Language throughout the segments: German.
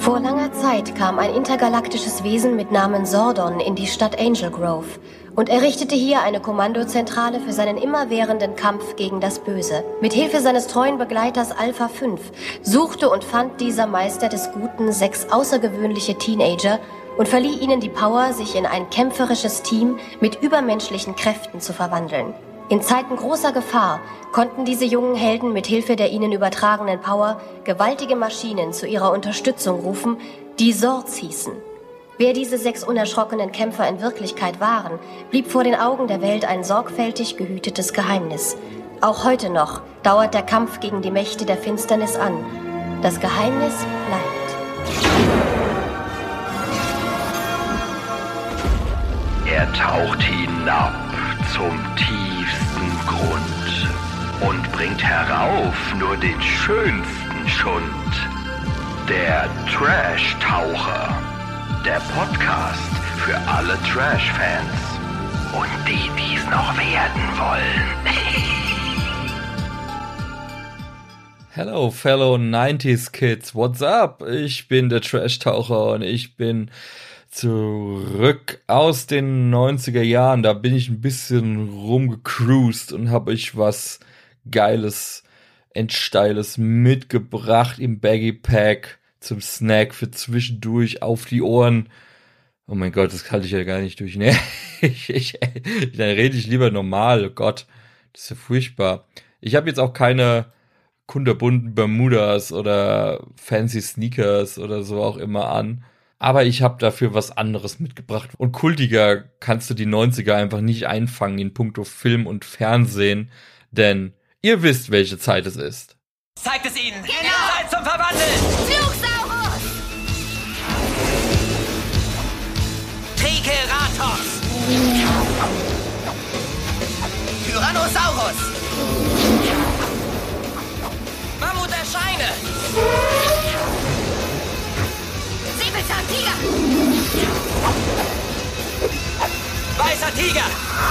Vor langer Zeit kam ein intergalaktisches Wesen mit Namen Zordon in die Stadt Angel Grove und errichtete hier eine Kommandozentrale für seinen immerwährenden Kampf gegen das Böse. Mit Hilfe seines treuen Begleiters Alpha 5 suchte und fand dieser Meister des Guten 6 außergewöhnliche Teenager und verlieh ihnen die Power, sich in ein kämpferisches Team mit übermenschlichen Kräften zu verwandeln. In Zeiten großer Gefahr konnten diese jungen Helden mit Hilfe der ihnen übertragenen Power gewaltige Maschinen zu ihrer Unterstützung rufen, die Zords hießen. Wer diese 6 unerschrockenen Kämpfer in Wirklichkeit waren, blieb vor den Augen der Welt ein sorgfältig gehütetes Geheimnis. Auch heute noch dauert der Kampf gegen die Mächte der Finsternis an. Das Geheimnis bleibt. Er taucht hinab zum tiefsten Grund und bringt herauf nur den schönsten Schund. Der Trash-Taucher, der Podcast für alle Trash-Fans und die, die es noch werden wollen. Hello, fellow 90s Kids, what's up? Ich bin der Trash-Taucher und ich bin zurück aus den 90er Jahren. Da bin ich ein bisschen rumgecruised und habe euch was Geiles, Endsteiles mitgebracht im Baggy Pack zum Snack für zwischendurch auf die Ohren. Oh mein Gott, das halte ich ja gar nicht durch. Ne, dann rede ich lieber normal. Oh Gott, das ist ja furchtbar. Ich habe jetzt auch keine kunterbunten Bermudas oder fancy Sneakers oder so auch immer an. Aber ich habe dafür was anderes mitgebracht. Und kultiger kannst du die 90er einfach nicht einfangen in puncto Film und Fernsehen. Denn ihr wisst, welche Zeit es ist. Zeigt es ihnen! Genau. Zeit zum Verwandeln! Fluchsaurus! Triceratops! Tyrannosaurus! Mammut der Scheine! Säbelzahntiger! Weißer Tiger!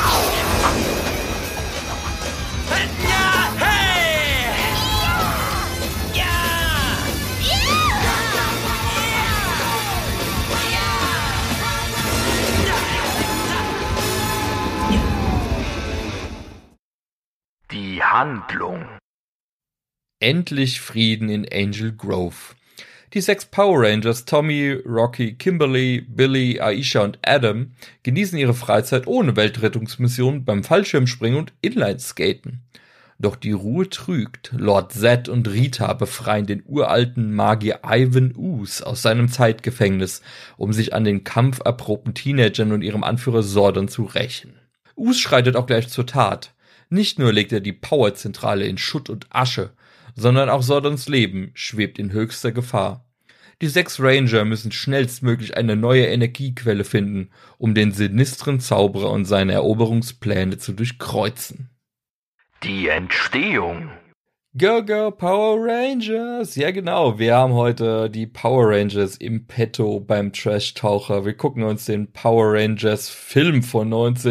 Ja, hey! Ja! Die Handlung. Endlich Frieden in Angel Grove. Die 6 Power Rangers Tommy, Rocky, Kimberly, Billy, Aisha und Adam genießen ihre Freizeit ohne Weltrettungsmission beim Fallschirmspringen und Inlineskaten. Doch die Ruhe trügt. Lord Zed und Rita befreien den uralten Magier Ivan Ooze aus seinem Zeitgefängnis, um sich an den kampferprobten Teenagern und ihrem Anführer Zordon zu rächen. Ooze schreitet auch gleich zur Tat. Nicht nur legt er die Powerzentrale in Schutt und Asche, sondern auch Zordons Leben schwebt in höchster Gefahr. Die 6 Ranger müssen schnellstmöglich eine neue Energiequelle finden, um den sinistren Zauberer und seine Eroberungspläne zu durchkreuzen. Die Entstehung. Go, go, Power Rangers! Ja genau, wir haben heute die Power Rangers im Petto beim Trash-Taucher. Wir gucken uns den Power Rangers Film von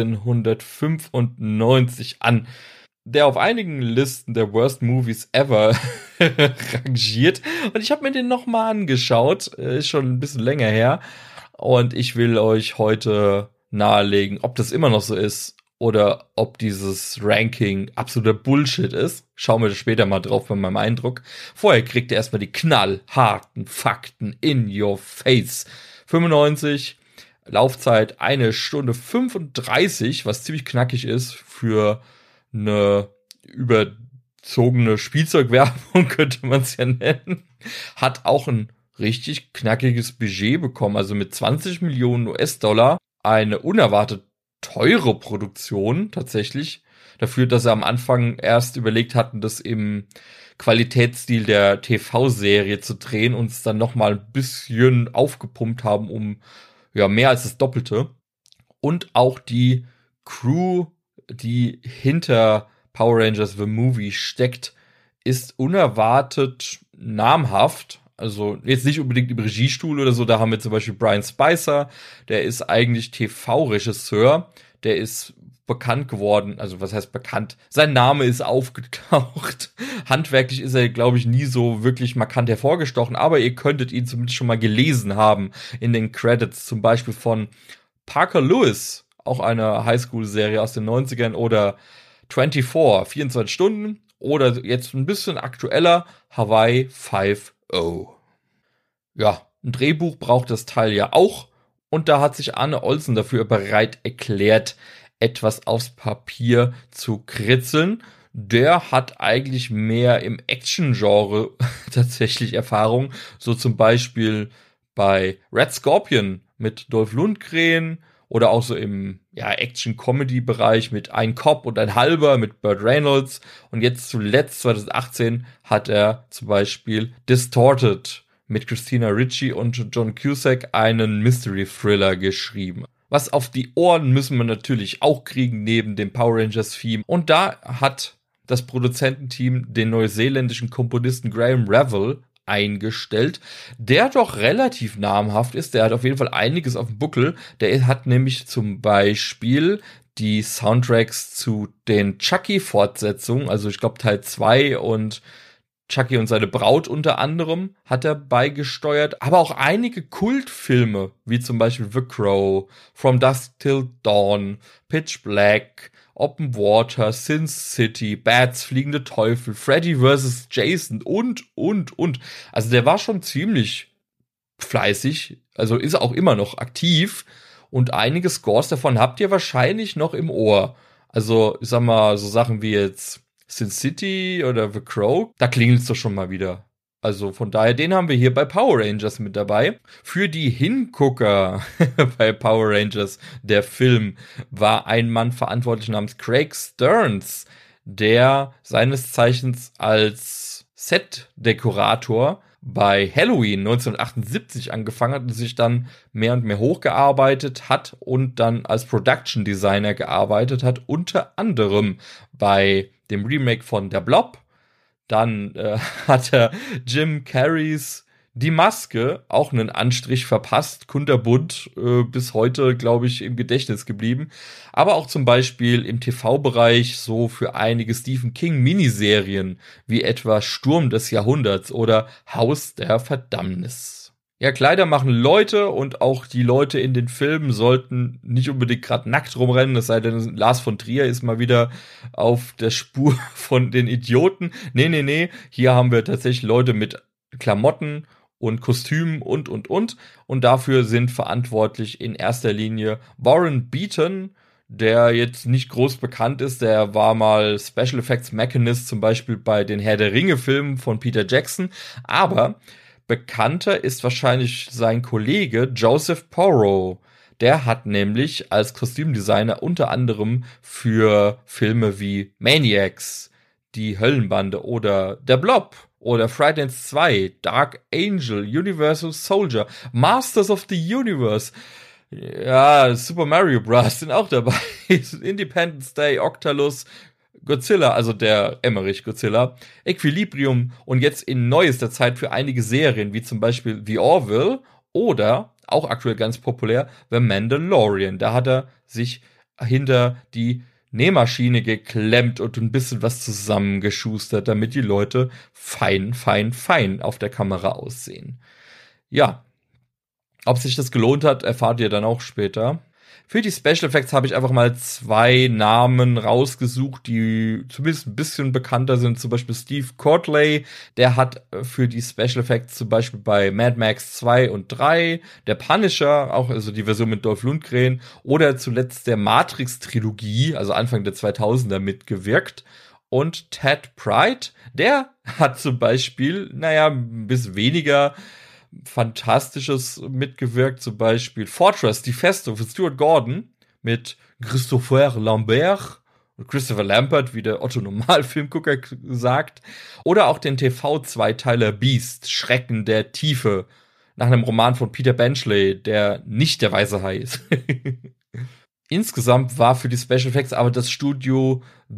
1995 an, der auf einigen Listen der Worst Movies ever rangiert. Und ich habe mir den nochmal angeschaut, ist schon ein bisschen länger her. Und ich will euch heute nahelegen, ob das immer noch so ist oder ob dieses Ranking absoluter Bullshit ist. Schauen wir später mal drauf bei meinem Eindruck. Vorher kriegt ihr erstmal die knallharten Fakten in your face. 95, Laufzeit 1 Stunde 35, was ziemlich knackig ist für eine überzogene Spielzeugwerbung, könnte man es ja nennen. Hat auch ein richtig knackiges Budget bekommen, also mit 20 Millionen US-Dollar. Eine unerwartet teure Produktion tatsächlich. Dafür, dass sie am Anfang erst überlegt hatten, das im Qualitätsstil der TV-Serie zu drehen und es dann nochmal ein bisschen aufgepumpt haben, um ja mehr als das Doppelte. Und auch die Crew, die hinter Power Rangers The Movie steckt, ist unerwartet namhaft. Also jetzt nicht unbedingt im Regiestuhl oder so, da haben wir zum Beispiel Brian Spicer, der ist eigentlich TV-Regisseur, der ist bekannt geworden. Also was heißt bekannt? Sein Name ist aufgetaucht. Handwerklich ist er, glaube ich, nie so wirklich markant hervorgestochen, aber ihr könntet ihn zumindest schon mal gelesen haben in den Credits, zum Beispiel von Parker Lewis, auch eine Highschool-Serie aus den 90ern, oder 24, 24 Stunden, oder jetzt ein bisschen aktueller, Hawaii 5-0. Ja, ein Drehbuch braucht das Teil ja auch, und da hat sich Arne Olsen dafür bereit erklärt, etwas aufs Papier zu kritzeln. Der hat eigentlich mehr im Action-Genre tatsächlich Erfahrung, so zum Beispiel bei Red Scorpion mit Dolph Lundgren oder auch so im Action-Comedy-Bereich mit Ein Cop und ein Halber mit Burt Reynolds, und jetzt zuletzt 2018 hat er zum Beispiel Distorted mit Christina Ricci und John Cusack einen Mystery-Thriller geschrieben. Was auf die Ohren müssen wir natürlich auch kriegen, neben dem Power Rangers-Theme. Und da hat das Produzententeam den neuseeländischen Komponisten Graham Revell eingestellt, der doch relativ namhaft ist. Der hat auf jeden Fall einiges auf dem Buckel. Der hat nämlich zum Beispiel die Soundtracks zu den Chucky-Fortsetzungen, also ich glaube Teil 2 und Chucky und seine Braut unter anderem hat er beigesteuert, aber auch einige Kultfilme, wie zum Beispiel The Crow, From Dusk Till Dawn, Pitch Black, Open Water, Sin City, Bats, Fliegende Teufel, Freddy vs. Jason und. Also der war schon ziemlich fleißig, also ist auch immer noch aktiv, und einige Scores davon habt ihr wahrscheinlich noch im Ohr. Also ich sag mal, so Sachen wie jetzt Sin City oder The Crow, da klingelt's doch schon mal wieder. Also von daher, den haben wir hier bei Power Rangers mit dabei. Für die Hingucker bei Power Rangers, der Film, war ein Mann verantwortlich namens Craig Stearns, der seines Zeichens als Set-Dekorator bei Halloween 1978 angefangen hat und sich dann mehr und mehr hochgearbeitet hat und dann als Production Designer gearbeitet hat, unter anderem bei dem Remake von Der Blob. Dann hat er Jim Carreys Die Maske auch einen Anstrich verpasst, kunterbunt, bis heute, glaube ich, im Gedächtnis geblieben. Aber auch zum Beispiel im TV-Bereich so für einige Stephen King-Miniserien, wie etwa Sturm des Jahrhunderts oder Haus der Verdammnis. Ja, Kleider machen Leute, und auch die Leute in den Filmen sollten nicht unbedingt gerade nackt rumrennen, es sei denn, Lars von Trier ist mal wieder auf der Spur von den Idioten. Nee, hier haben wir tatsächlich Leute mit Klamotten und Kostümen und. Und dafür sind verantwortlich in erster Linie Warren Beaton, der jetzt nicht groß bekannt ist. Der war mal Special Effects Mechanist, zum Beispiel bei den Herr der Ringe-Filmen von Peter Jackson. Aber bekannter ist wahrscheinlich sein Kollege Joseph Porro. Der hat nämlich als Kostümdesigner unter anderem für Filme wie Maniacs, Die Höllenbande oder Der Blob oder Friday 2, Dark Angel, Universal Soldier, Masters of the Universe, ja, Super Mario Bros. Sind auch dabei, Independence Day, Octalus, Godzilla, also der Emmerich Godzilla, Equilibrium und jetzt in neuester Zeit für einige Serien, wie zum Beispiel The Orville oder, auch aktuell ganz populär, The Mandalorian. Da hat er sich hinter die Nähmaschine geklemmt und ein bisschen was zusammengeschustert, damit die Leute fein auf der Kamera aussehen. Ja, ob sich das gelohnt hat, erfahrt ihr dann auch später. Für die Special Effects habe ich einfach mal 2 Namen rausgesucht, die zumindest ein bisschen bekannter sind. Zum Beispiel Steve Courtley, der hat für die Special Effects zum Beispiel bei Mad Max 2 und 3, der Punisher, auch also die Version mit Dolph Lundgren, oder zuletzt der Matrix-Trilogie, also Anfang der 2000er mitgewirkt. Und Ted Pride, der hat zum Beispiel, ein bisschen weniger Fantastisches mitgewirkt, zum Beispiel Fortress, die Festung von Stuart Gordon mit Christopher Lambert, Christopher Lambert, wie der Otto-Normal-Filmgucker sagt, oder auch den TV-Zweiteiler Beast, Schrecken der Tiefe, nach einem Roman von Peter Benchley, der nicht der Weiße Hai ist. Insgesamt war für die Special Effects aber das Studio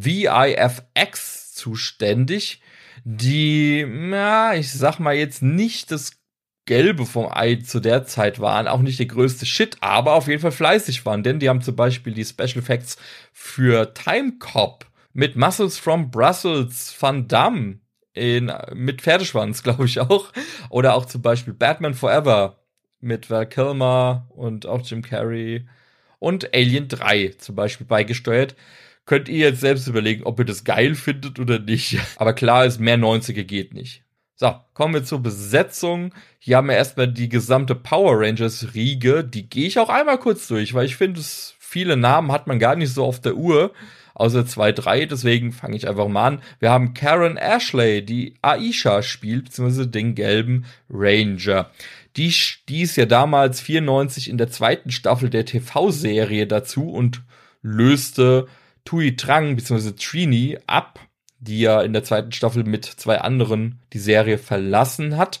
VIFX zuständig, die, ich sag mal jetzt nicht das Gelbe vom Ei zu der Zeit waren, auch nicht der größte Shit, aber auf jeden Fall fleißig waren, denn die haben zum Beispiel die Special Effects für Time Cop mit Muscles from Brussels, Van Damme mit Pferdeschwanz, glaube ich auch, oder auch zum Beispiel Batman Forever mit Val Kilmer und auch Jim Carrey und Alien 3 zum Beispiel beigesteuert. Könnt ihr jetzt selbst überlegen, ob ihr das geil findet oder nicht. Aber klar ist, mehr 90er geht nicht. So, kommen wir zur Besetzung. Hier haben wir erstmal die gesamte Power Rangers Riege. Die gehe ich auch einmal kurz durch, weil ich finde, viele Namen hat man gar nicht so auf der Uhr, außer 2, 3. Deswegen fange ich einfach mal an. Wir haben Karen Ashley, die Aisha spielt, beziehungsweise den gelben Ranger. Die stieß ja damals 94 in der 2. Staffel der TV-Serie dazu und löste Tui Trang bzw. Trini ab, die ja in der 2. Staffel mit 2 anderen die Serie verlassen hat.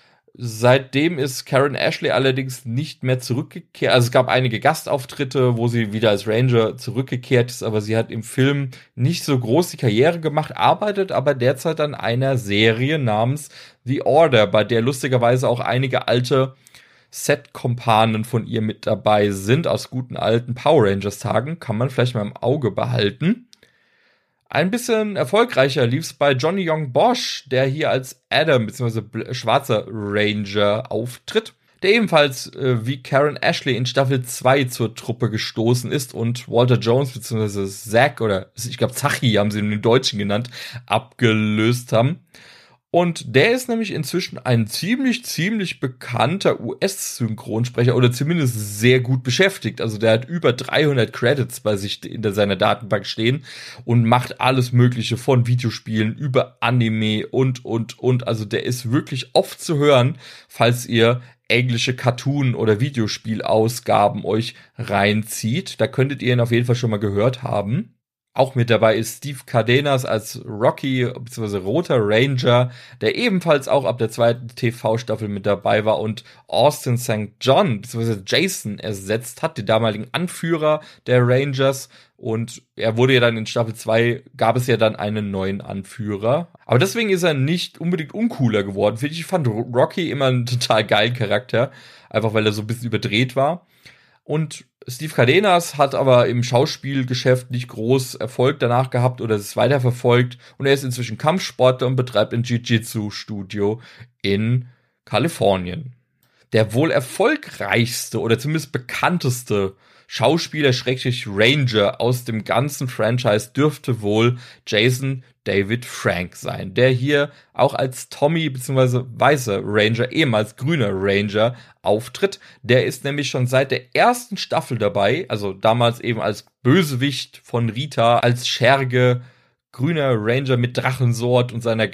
Seitdem ist Karen Ashley allerdings nicht mehr zurückgekehrt. Also es gab einige Gastauftritte, wo sie wieder als Ranger zurückgekehrt ist, aber sie hat im Film nicht so groß die Karriere gemacht, arbeitet aber derzeit an einer Serie namens The Order, bei der lustigerweise auch einige alte Set-Kompanen von ihr mit dabei sind, aus guten alten Power Rangers-Tagen, kann man vielleicht mal im Auge behalten. Ein bisschen erfolgreicher lief's bei Johnny Young Bosch, der hier als Adam bzw. schwarzer Ranger auftritt, der ebenfalls wie Karen Ashley in Staffel 2 zur Truppe gestoßen ist und Walter Jones bzw. Zack oder ich glaube Zachi haben sie in den Deutschen genannt, abgelöst haben. Und der ist nämlich inzwischen ein ziemlich bekannter US-Synchronsprecher oder zumindest sehr gut beschäftigt. Also der hat über 300 Credits bei sich in seiner Datenbank stehen und macht alles Mögliche von Videospielen über Anime und. Also der ist wirklich oft zu hören, falls ihr englische Cartoon- oder Videospielausgaben euch reinzieht. Da könntet ihr ihn auf jeden Fall schon mal gehört haben. Auch mit dabei ist Steve Cardenas als Rocky bzw. Roter Ranger, der ebenfalls auch ab der 2. TV-Staffel mit dabei war und Austin St. John bzw. Jason ersetzt hat, den damaligen Anführer der Rangers. Und er wurde ja dann in Staffel 2, gab es ja dann einen neuen Anführer. Aber deswegen ist er nicht unbedingt uncooler geworden. Ich fand Rocky immer einen total geilen Charakter, einfach weil er so ein bisschen überdreht war. Und Steve Cardenas hat aber im Schauspielgeschäft nicht groß Erfolg danach gehabt oder es weiterverfolgt. Und er ist inzwischen Kampfsportler und betreibt ein Jiu-Jitsu-Studio in Kalifornien. Der wohl erfolgreichste oder zumindest bekannteste Schauspieler /Ranger aus dem ganzen Franchise dürfte wohl Jason David Frank sein, der hier auch als Tommy bzw. weißer Ranger, ehemals grüner Ranger, auftritt. Der ist nämlich schon seit der 1. Staffel dabei, also damals eben als Bösewicht von Rita, als Scherge, grüner Ranger mit Drachensword und seinem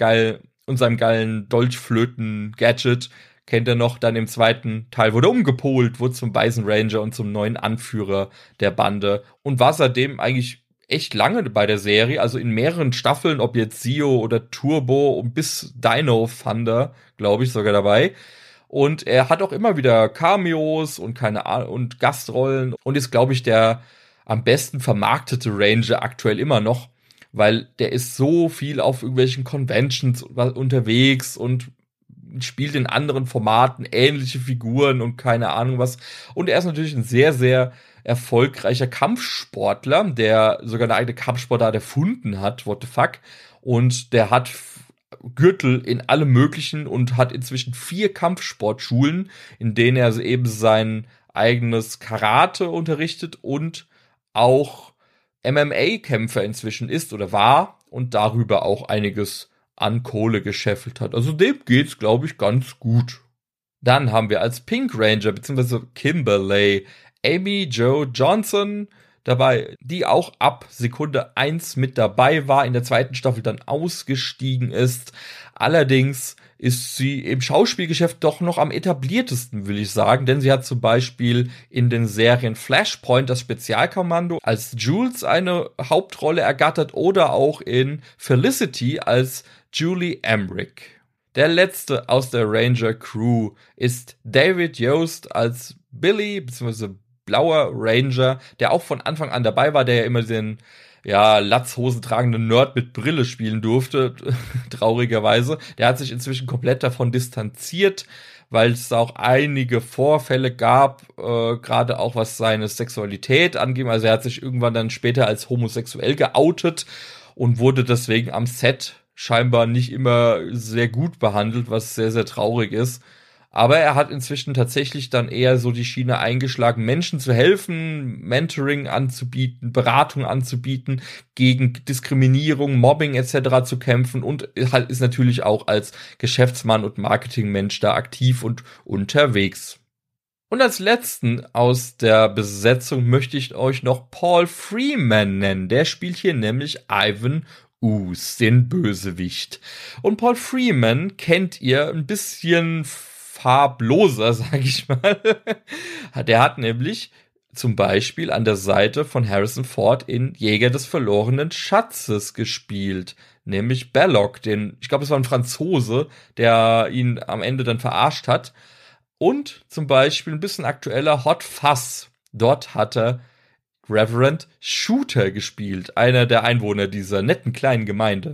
geilen Dolchflöten-Gadget. Kennt er noch, dann im 2. Teil wurde umgepolt, wurde zum weißen Ranger und zum neuen Anführer der Bande und war seitdem eigentlich echt lange bei der Serie, also in mehreren Staffeln, ob jetzt Zio oder Turbo und bis Dino Thunder, glaube ich, sogar dabei. Und er hat auch immer wieder Cameos und und Gastrollen und ist, glaube ich, der am besten vermarktete Ranger aktuell immer noch, weil der ist so viel auf irgendwelchen Conventions unterwegs und spielt in anderen Formaten ähnliche Figuren und keine Ahnung was. Und er ist natürlich ein sehr, sehr erfolgreicher Kampfsportler, der sogar eine eigene Kampfsportart erfunden hat, what the fuck. Und der hat Gürtel in allem Möglichen und hat inzwischen 4 Kampfsportschulen, in denen er eben sein eigenes Karate unterrichtet und auch MMA-Kämpfer inzwischen ist oder war und darüber auch einiges an Kohle gescheffelt hat. Also dem geht's, glaube ich, ganz gut. Dann haben wir als Pink Ranger bzw. Kimberly Amy Jo Johnson dabei, die auch ab Sekunde 1 mit dabei war, in der 2. Staffel dann ausgestiegen ist. Allerdings ist sie im Schauspielgeschäft doch noch am etabliertesten, will ich sagen, denn sie hat zum Beispiel in den Serien Flashpoint das Spezialkommando als Jules eine Hauptrolle ergattert oder auch in Felicity als Julie Emmerich. Der letzte aus der Ranger Crew ist David Yost als Billy bzw. blauer Ranger, der auch von Anfang an dabei war, der ja immer den Latzhosen tragenden Nerd mit Brille spielen durfte, traurigerweise. Der hat sich inzwischen komplett davon distanziert, weil es auch einige Vorfälle gab, gerade auch was seine Sexualität angeht. Also er hat sich irgendwann dann später als homosexuell geoutet und wurde deswegen am Set scheinbar nicht immer sehr gut behandelt, was sehr, sehr traurig ist. Aber er hat inzwischen tatsächlich dann eher so die Schiene eingeschlagen, Menschen zu helfen, Mentoring anzubieten, Beratung anzubieten, gegen Diskriminierung, Mobbing etc. zu kämpfen und ist natürlich auch als Geschäftsmann und Marketingmensch da aktiv und unterwegs. Und als letzten aus der Besetzung möchte ich euch noch Paul Freeman nennen. Der spielt hier nämlich Ivan Ooze, den Bösewicht. Und Paul Freeman kennt ihr ein bisschen farbloser, sag ich mal. Der hat nämlich zum Beispiel an der Seite von Harrison Ford in Jäger des verlorenen Schatzes gespielt. Nämlich Belloq, ich glaube, es war ein Franzose, der ihn am Ende dann verarscht hat. Und zum Beispiel ein bisschen aktueller Hot Fuzz. Dort hat er Reverend Shooter gespielt, einer der Einwohner dieser netten kleinen Gemeinde,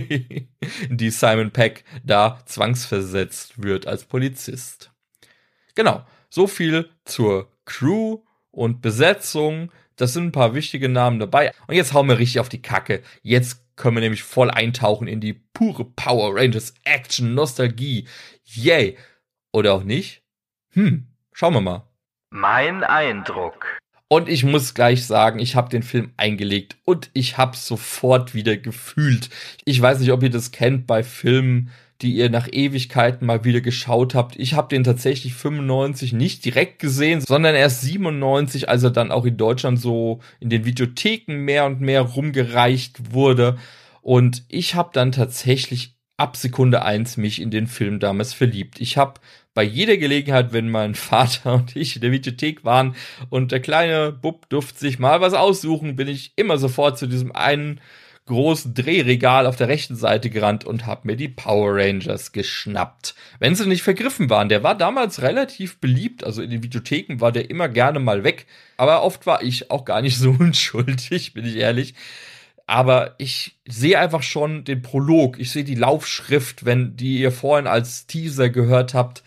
in die Simon Pegg da zwangsversetzt wird als Polizist. Genau, so viel zur Crew und Besetzung. Das sind ein paar wichtige Namen dabei. Und jetzt hauen wir richtig auf die Kacke. Jetzt können wir nämlich voll eintauchen in die pure Power Rangers Action Nostalgie. Yay! Oder auch nicht? Schauen wir mal. Mein Eindruck. Und ich muss gleich sagen, ich habe den Film eingelegt und ich habe sofort wieder gefühlt. Ich weiß nicht, ob ihr das kennt bei Filmen, die ihr nach Ewigkeiten mal wieder geschaut habt. Ich habe den tatsächlich 95 nicht direkt gesehen, sondern erst 97, als er dann auch in Deutschland so in den Videotheken mehr und mehr rumgereicht wurde. Und ich habe dann tatsächlich ab Sekunde 1 mich in den Film damals verliebt. Ich habe bei jeder Gelegenheit, wenn mein Vater und ich in der Videothek waren und der kleine Bub durfte sich mal was aussuchen, bin ich immer sofort zu diesem einen großen Drehregal auf der rechten Seite gerannt und habe mir die Power Rangers geschnappt. Wenn sie nicht vergriffen waren, der war damals relativ beliebt, also in den Videotheken war der immer gerne mal weg, aber oft war ich auch gar nicht so unschuldig, bin ich ehrlich. Aber ich sehe einfach schon den Prolog, ich sehe die Laufschrift, die ihr vorhin als Teaser gehört habt,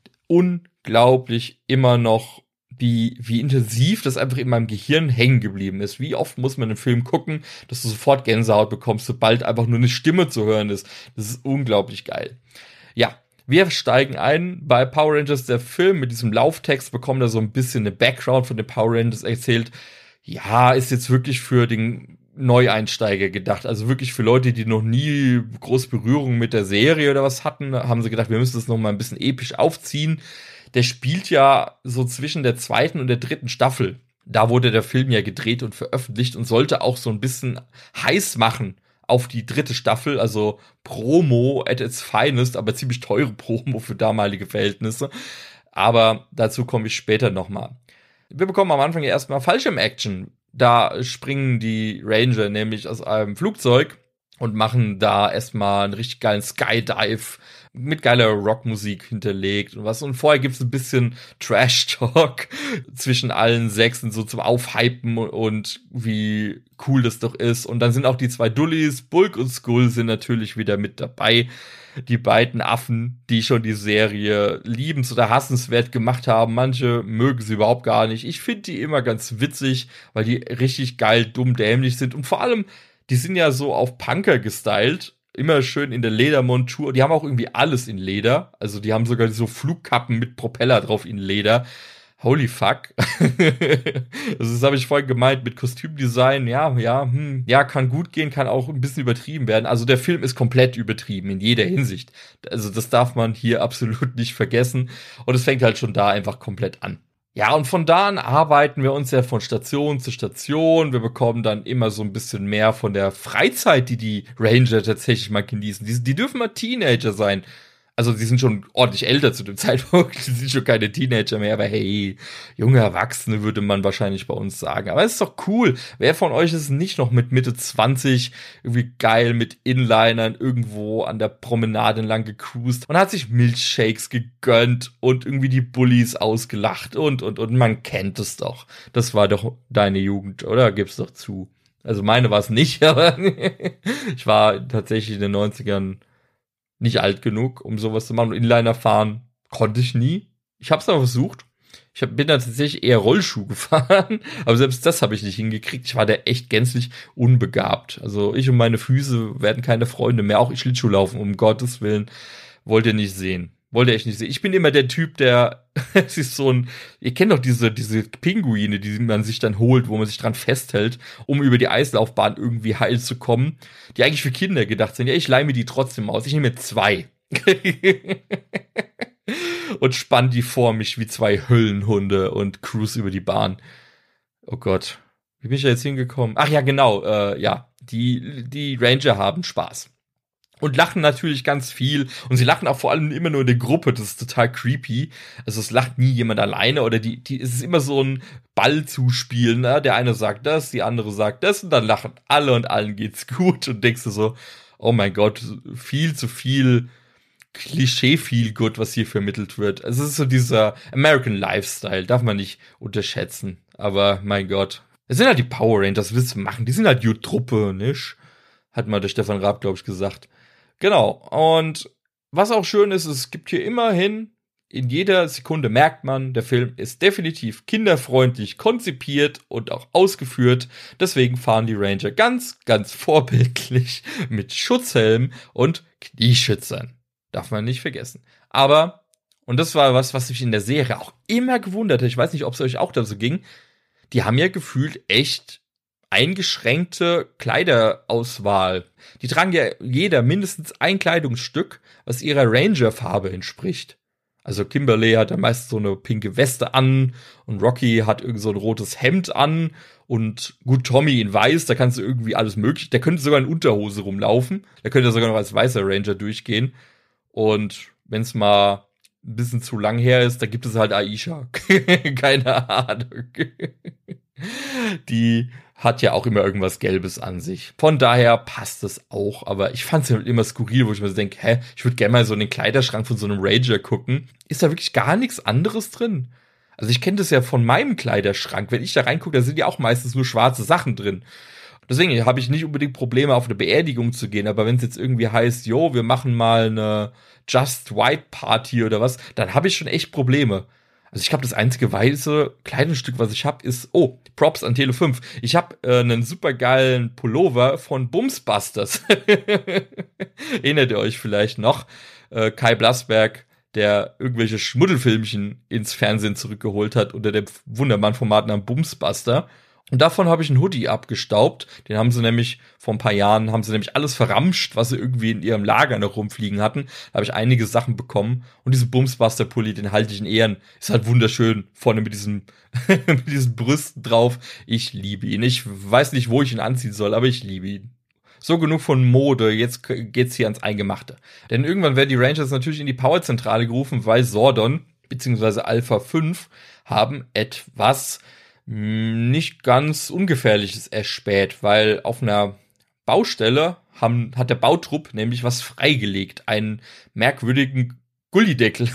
unglaublich immer noch, wie intensiv das einfach in meinem Gehirn hängen geblieben ist. Wie oft muss man einen Film gucken, dass du sofort Gänsehaut bekommst, sobald einfach nur eine Stimme zu hören ist. Das ist unglaublich geil. Ja, wir steigen ein bei Power Rangers, der Film mit diesem Lauftext, bekommt da so ein bisschen eine Background von den Power Rangers erzählt. Ja, ist jetzt wirklich für den Neueinsteiger gedacht, also wirklich für Leute, die noch nie große Berührung mit der Serie oder was hatten, haben sie gedacht, wir müssen das noch mal ein bisschen episch aufziehen. Der spielt ja so zwischen der 2. und der 3. Staffel. Da wurde der Film ja gedreht und veröffentlicht und sollte auch so ein bisschen heiß machen auf die 3. Staffel, also Promo at its finest, aber ziemlich teure Promo für damalige Verhältnisse. Aber dazu komme ich später nochmal. Wir bekommen am Anfang ja erstmal Fallschirm-Action. Da springen die Ranger nämlich aus einem Flugzeug und machen da erstmal einen richtig geilen Skydive mit geiler Rockmusik hinterlegt und was. Und vorher gibt's ein bisschen Trash-Talk zwischen allen 6, so zum Aufhypen und wie cool das doch ist. Und dann sind auch die 2 Dullis, Bulk und Skull, sind natürlich wieder mit dabei. Die beiden Affen, die schon die Serie liebens- oder hassenswert gemacht haben. Manche mögen sie überhaupt gar nicht. Ich finde die immer ganz witzig, weil die richtig geil, dumm, dämlich sind. Und vor allem, die sind ja so auf Punker gestylt. Immer schön in der Ledermontur. Die haben auch irgendwie alles in Leder. Also die haben sogar so Flugkappen mit Propeller drauf in Leder. Holy fuck. Also das habe ich vorhin gemeint mit Kostümdesign. Ja, kann gut gehen, kann auch ein bisschen übertrieben werden. Also der Film ist komplett übertrieben in jeder Hinsicht. Also das darf man hier absolut nicht vergessen. Und es fängt halt schon da einfach komplett an. Ja, und von da an arbeiten wir uns ja von Station zu Station. Wir bekommen dann immer so ein bisschen mehr von der Freizeit, die Ranger tatsächlich mal genießen. Die dürfen mal Teenager sein. Also die sind schon ordentlich älter zu dem Zeitpunkt, die sind schon keine Teenager mehr, aber hey, junge Erwachsene würde man wahrscheinlich bei uns sagen. Aber es ist doch cool. Wer von euch ist nicht noch mit Mitte 20 irgendwie geil mit Inlinern irgendwo an der Promenade entlang gecruised und hat sich Milchshakes gegönnt und irgendwie die Bullies ausgelacht und man kennt es doch. Das war doch deine Jugend, oder? Gib's doch zu. Also meine war es nicht, aber ich war tatsächlich in den 90ern nicht alt genug, um sowas zu machen. Und Inliner fahren konnte ich nie. Ich habe es aber versucht. Bin da tatsächlich eher Rollschuh gefahren, aber selbst das habe ich nicht hingekriegt. Ich war da echt gänzlich unbegabt. Also ich und meine Füße werden keine Freunde mehr. Auch ich Schlittschuh laufen, um Gottes Willen. Wollt ihr nicht sehen. Wollte echt nicht sehen. Ich bin immer der Typ, der, es ist so ein, ihr kennt doch diese Pinguine, die man sich dann holt, wo man sich dran festhält, um über die Eislaufbahn irgendwie heil zu kommen, die eigentlich für Kinder gedacht sind. Ja, ich leih mir die trotzdem aus. Ich nehme mir 2. Und spann die vor mich wie 2 Höllenhunde und cruise über die Bahn. Oh Gott. Wie bin ich da jetzt hingekommen? Ach ja, genau, ja. Die Ranger haben Spaß. Und lachen natürlich ganz viel. Und sie lachen auch vor allem immer nur in der Gruppe. Das ist total creepy. Also es lacht nie jemand alleine. Oder es ist immer so ein Ballzuspielen. Ne? Der eine sagt das, die andere sagt das. Und dann lachen alle und allen geht's gut. Und denkst du so, oh mein Gott, viel zu viel Klischee-Feel-Good, was hier vermittelt wird. Also es ist so dieser American Lifestyle. Darf man nicht unterschätzen. Aber mein Gott. Es sind halt die Power Rangers, willst du machen? Die sind halt die Truppe, nicht? Hat mal der Stefan Raab, glaube ich, gesagt. Genau, und was auch schön ist, es gibt hier immerhin, in jeder Sekunde merkt man, der Film ist definitiv kinderfreundlich konzipiert und auch ausgeführt. Deswegen fahren die Ranger ganz, ganz vorbildlich mit Schutzhelm und Knieschützern. Darf man nicht vergessen. Aber, und das war was mich in der Serie auch immer gewundert hat, ich weiß nicht, ob es euch auch da so ging, die haben ja gefühlt echt eingeschränkte Kleiderauswahl. Die tragen ja jeder mindestens ein Kleidungsstück, was ihrer Ranger-Farbe entspricht. Also Kimberly hat dann meist so eine pinke Weste an und Rocky hat irgend so ein rotes Hemd an und gut, Tommy in weiß, da kannst du irgendwie alles möglich, der könnte sogar in Unterhose rumlaufen, der könnte sogar noch als weißer Ranger durchgehen und wenn es mal ein bisschen zu lang her ist, da gibt es halt Aisha. Keine Ahnung. Die hat ja auch immer irgendwas Gelbes an sich. Von daher passt es auch, aber ich fand es ja immer skurril, wo ich mir so denke, ich würde gerne mal so in den Kleiderschrank von so einem Ranger gucken. Ist da wirklich gar nichts anderes drin? Also ich kenne das ja von meinem Kleiderschrank. Wenn ich da reingucke, da sind ja auch meistens nur schwarze Sachen drin. Deswegen habe ich nicht unbedingt Probleme, auf eine Beerdigung zu gehen, aber wenn es jetzt irgendwie heißt, wir machen mal eine Just White Party oder was, dann habe ich schon echt Probleme. Also ich glaube, das einzige weiße Kleidungsstück, was ich habe, ist, Props an Tele5. Ich habe einen supergeilen Pullover von Bumsbusters. Erinnert ihr euch vielleicht noch? Kai Blasberg, der irgendwelche Schmuddelfilmchen ins Fernsehen zurückgeholt hat unter dem Wundermann-Format namens Bumsbuster. Und davon habe ich einen Hoodie abgestaubt. Den haben sie nämlich, vor ein paar Jahren, alles verramscht, was sie irgendwie in ihrem Lager noch rumfliegen hatten. Da habe ich einige Sachen bekommen. Und diesen Bumsbuster-Pulli, den halte ich in Ehren. Ist halt wunderschön. Vorne mit diesen Brüsten drauf. Ich liebe ihn. Ich weiß nicht, wo ich ihn anziehen soll, aber ich liebe ihn. So genug von Mode. Jetzt geht's hier ans Eingemachte. Denn irgendwann werden die Rangers natürlich in die Powerzentrale gerufen, weil Zordon, beziehungsweise Alpha 5, haben etwas nicht ganz Ungefährliches erspäht, weil auf einer Baustelle hat der Bautrupp nämlich was freigelegt, einen merkwürdigen Gullideckel,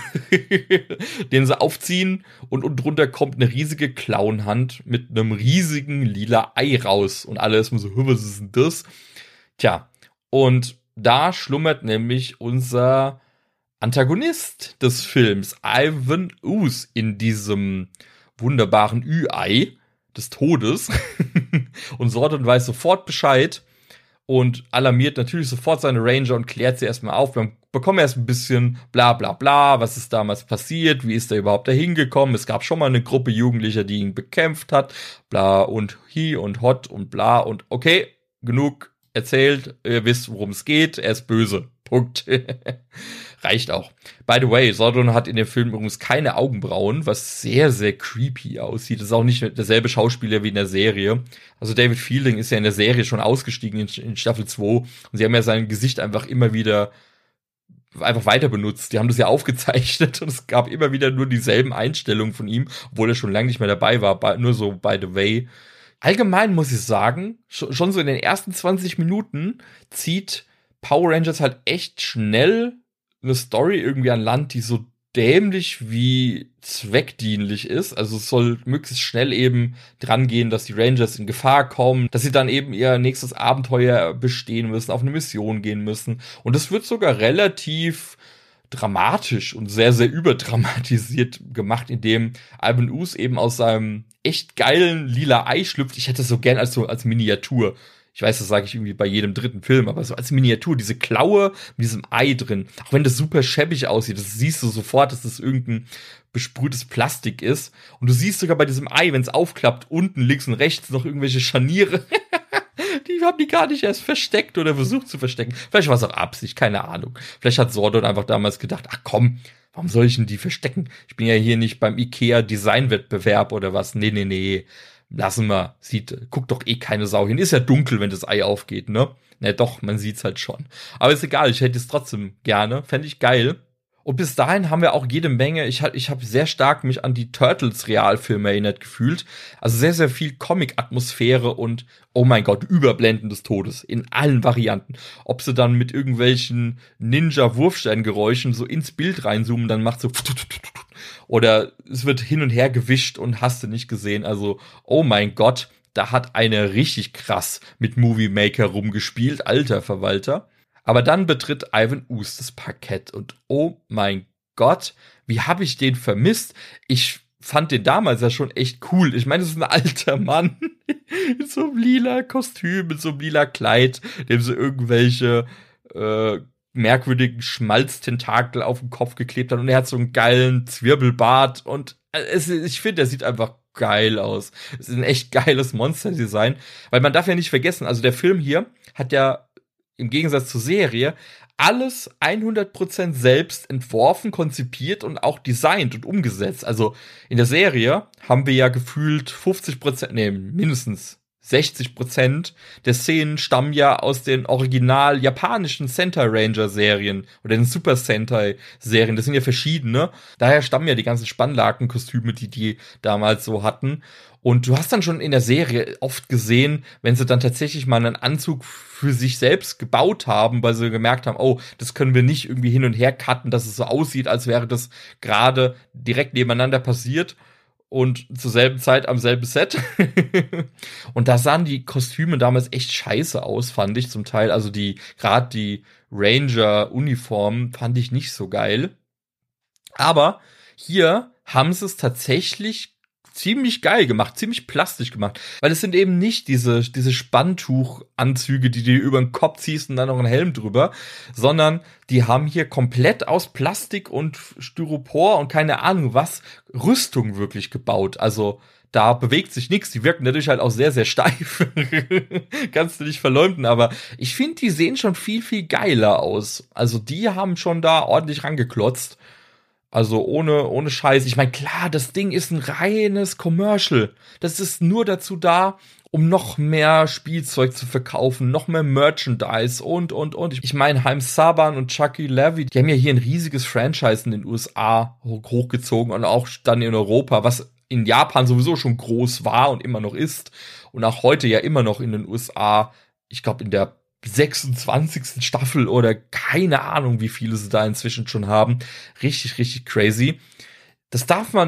den sie aufziehen und drunter kommt eine riesige Clownhand mit einem riesigen lila Ei raus und alle erstmal so, was ist denn das? Tja, und da schlummert nämlich unser Antagonist des Films, Ivan Ooze, in diesem wunderbaren Ü-Ei des Todes. Und Zordon weiß sofort Bescheid und alarmiert natürlich sofort seine Ranger und klärt sie erstmal auf. Wir bekommen erst ein bisschen bla bla bla, was ist damals passiert, wie ist er überhaupt da hingekommen. Es gab schon mal eine Gruppe Jugendlicher, die ihn bekämpft hat, bla und hi und hot und bla und okay, genug erzählt, ihr wisst, worum es geht, er ist böse. Punkt. Reicht auch. By the way, Zordon hat in dem Film übrigens keine Augenbrauen, was sehr, sehr creepy aussieht. Das ist auch nicht derselbe Schauspieler wie in der Serie. Also David Fielding ist ja in der Serie schon ausgestiegen in Staffel 2 und sie haben ja sein Gesicht einfach immer wieder einfach weiter benutzt. Die haben das ja aufgezeichnet und es gab immer wieder nur dieselben Einstellungen von ihm, obwohl er schon lange nicht mehr dabei war, nur so by the way. Allgemein muss ich sagen, schon so in den ersten 20 Minuten zieht Power Rangers halt echt schnell eine Story irgendwie an Land, die so dämlich wie zweckdienlich ist. Also es soll möglichst schnell eben dran gehen, dass die Rangers in Gefahr kommen, dass sie dann eben ihr nächstes Abenteuer bestehen müssen, auf eine Mission gehen müssen. Und es wird sogar relativ dramatisch und sehr, sehr überdramatisiert gemacht, indem Ivan Ooze eben aus seinem echt geilen lila Ei schlüpft. Ich hätte es so gern als Miniatur. Ich weiß, das sage ich irgendwie bei jedem dritten Film, aber so als Miniatur, diese Klaue mit diesem Ei drin. Auch wenn das super schäbig aussieht, das siehst du sofort, dass das irgendein besprühtes Plastik ist. Und du siehst sogar bei diesem Ei, wenn es aufklappt, unten links und rechts noch irgendwelche Scharniere. Die haben die gar nicht erst versteckt oder versucht zu verstecken. Vielleicht war es auch Absicht, keine Ahnung. Vielleicht hat Zordon einfach damals gedacht, ach komm, warum soll ich denn die verstecken? Ich bin ja hier nicht beim IKEA-Designwettbewerb oder was. Nee. Lassen wir. Guckt doch eh keine Sau hin. Ist ja dunkel, wenn das Ei aufgeht, ne? Ne, doch, man sieht's halt schon. Aber ist egal, ich hätte es trotzdem gerne. Fände ich geil. Und bis dahin haben wir auch jede Menge, ich hab sehr stark mich an die Turtles-Realfilme erinnert gefühlt. Also sehr, sehr viel Comic-Atmosphäre und, oh mein Gott, Überblenden des Todes. In allen Varianten. Ob sie dann mit irgendwelchen Ninja-Wurfsteingeräuschen so ins Bild reinzoomen, dann macht so oder es wird hin und her gewischt und hast du nicht gesehen. Also, oh mein Gott, da hat einer richtig krass mit Movie Maker rumgespielt, alter Verwalter. Aber dann betritt Ivan Ooze das Parkett und oh mein Gott, wie habe ich den vermisst? Ich fand den damals ja schon echt cool. Ich meine, das ist ein alter Mann mit so einem lila Kostüm, mit so einem lila Kleid, dem so irgendwelche merkwürdigen Schmalztentakel auf den Kopf geklebt hat und er hat so einen geilen Zwirbelbart und ich finde, der sieht einfach geil aus. Es ist ein echt geiles Monsterdesign, weil man darf ja nicht vergessen, also der Film hier hat ja im Gegensatz zur Serie alles 100% selbst entworfen, konzipiert und auch designt und umgesetzt. Also in der Serie haben wir ja gefühlt 50%, mindestens 60% der Szenen stammen ja aus den original japanischen Sentai Ranger Serien oder den Super Sentai Serien. Das sind ja verschiedene. Daher stammen ja die ganzen Spannlakenkostüme, die damals so hatten. Und du hast dann schon in der Serie oft gesehen, wenn sie dann tatsächlich mal einen Anzug für sich selbst gebaut haben, weil sie gemerkt haben, oh, das können wir nicht irgendwie hin und her cutten, dass es so aussieht, als wäre das gerade direkt nebeneinander passiert und zur selben Zeit am selben Set. Und da sahen die Kostüme damals echt scheiße aus, fand ich zum Teil. Also gerade die Ranger-Uniformen fand ich nicht so geil. Aber hier haben sie es tatsächlich ziemlich geil gemacht, ziemlich plastisch gemacht, weil es sind eben nicht diese Spanntuchanzüge, die du über den Kopf ziehst und dann noch einen Helm drüber, sondern die haben hier komplett aus Plastik und Styropor und keine Ahnung was Rüstung wirklich gebaut. Also da bewegt sich nichts, die wirken natürlich halt auch sehr, sehr steif. Kannst du nicht verleumden, aber ich finde, die sehen schon viel, viel geiler aus. Also die haben schon da ordentlich rangeklotzt. Also ohne Scheiß. Ich meine, klar, das Ding ist ein reines Commercial. Das ist nur dazu da, um noch mehr Spielzeug zu verkaufen, noch mehr Merchandise und. Ich meine, Haim Saban und Chucky Levy, die haben ja hier ein riesiges Franchise in den USA hochgezogen und auch dann in Europa, was in Japan sowieso schon groß war und immer noch ist. Und auch heute ja immer noch in den USA, ich glaube in der 26. Staffel oder keine Ahnung, wie viele sie da inzwischen schon haben. Richtig, richtig crazy. Das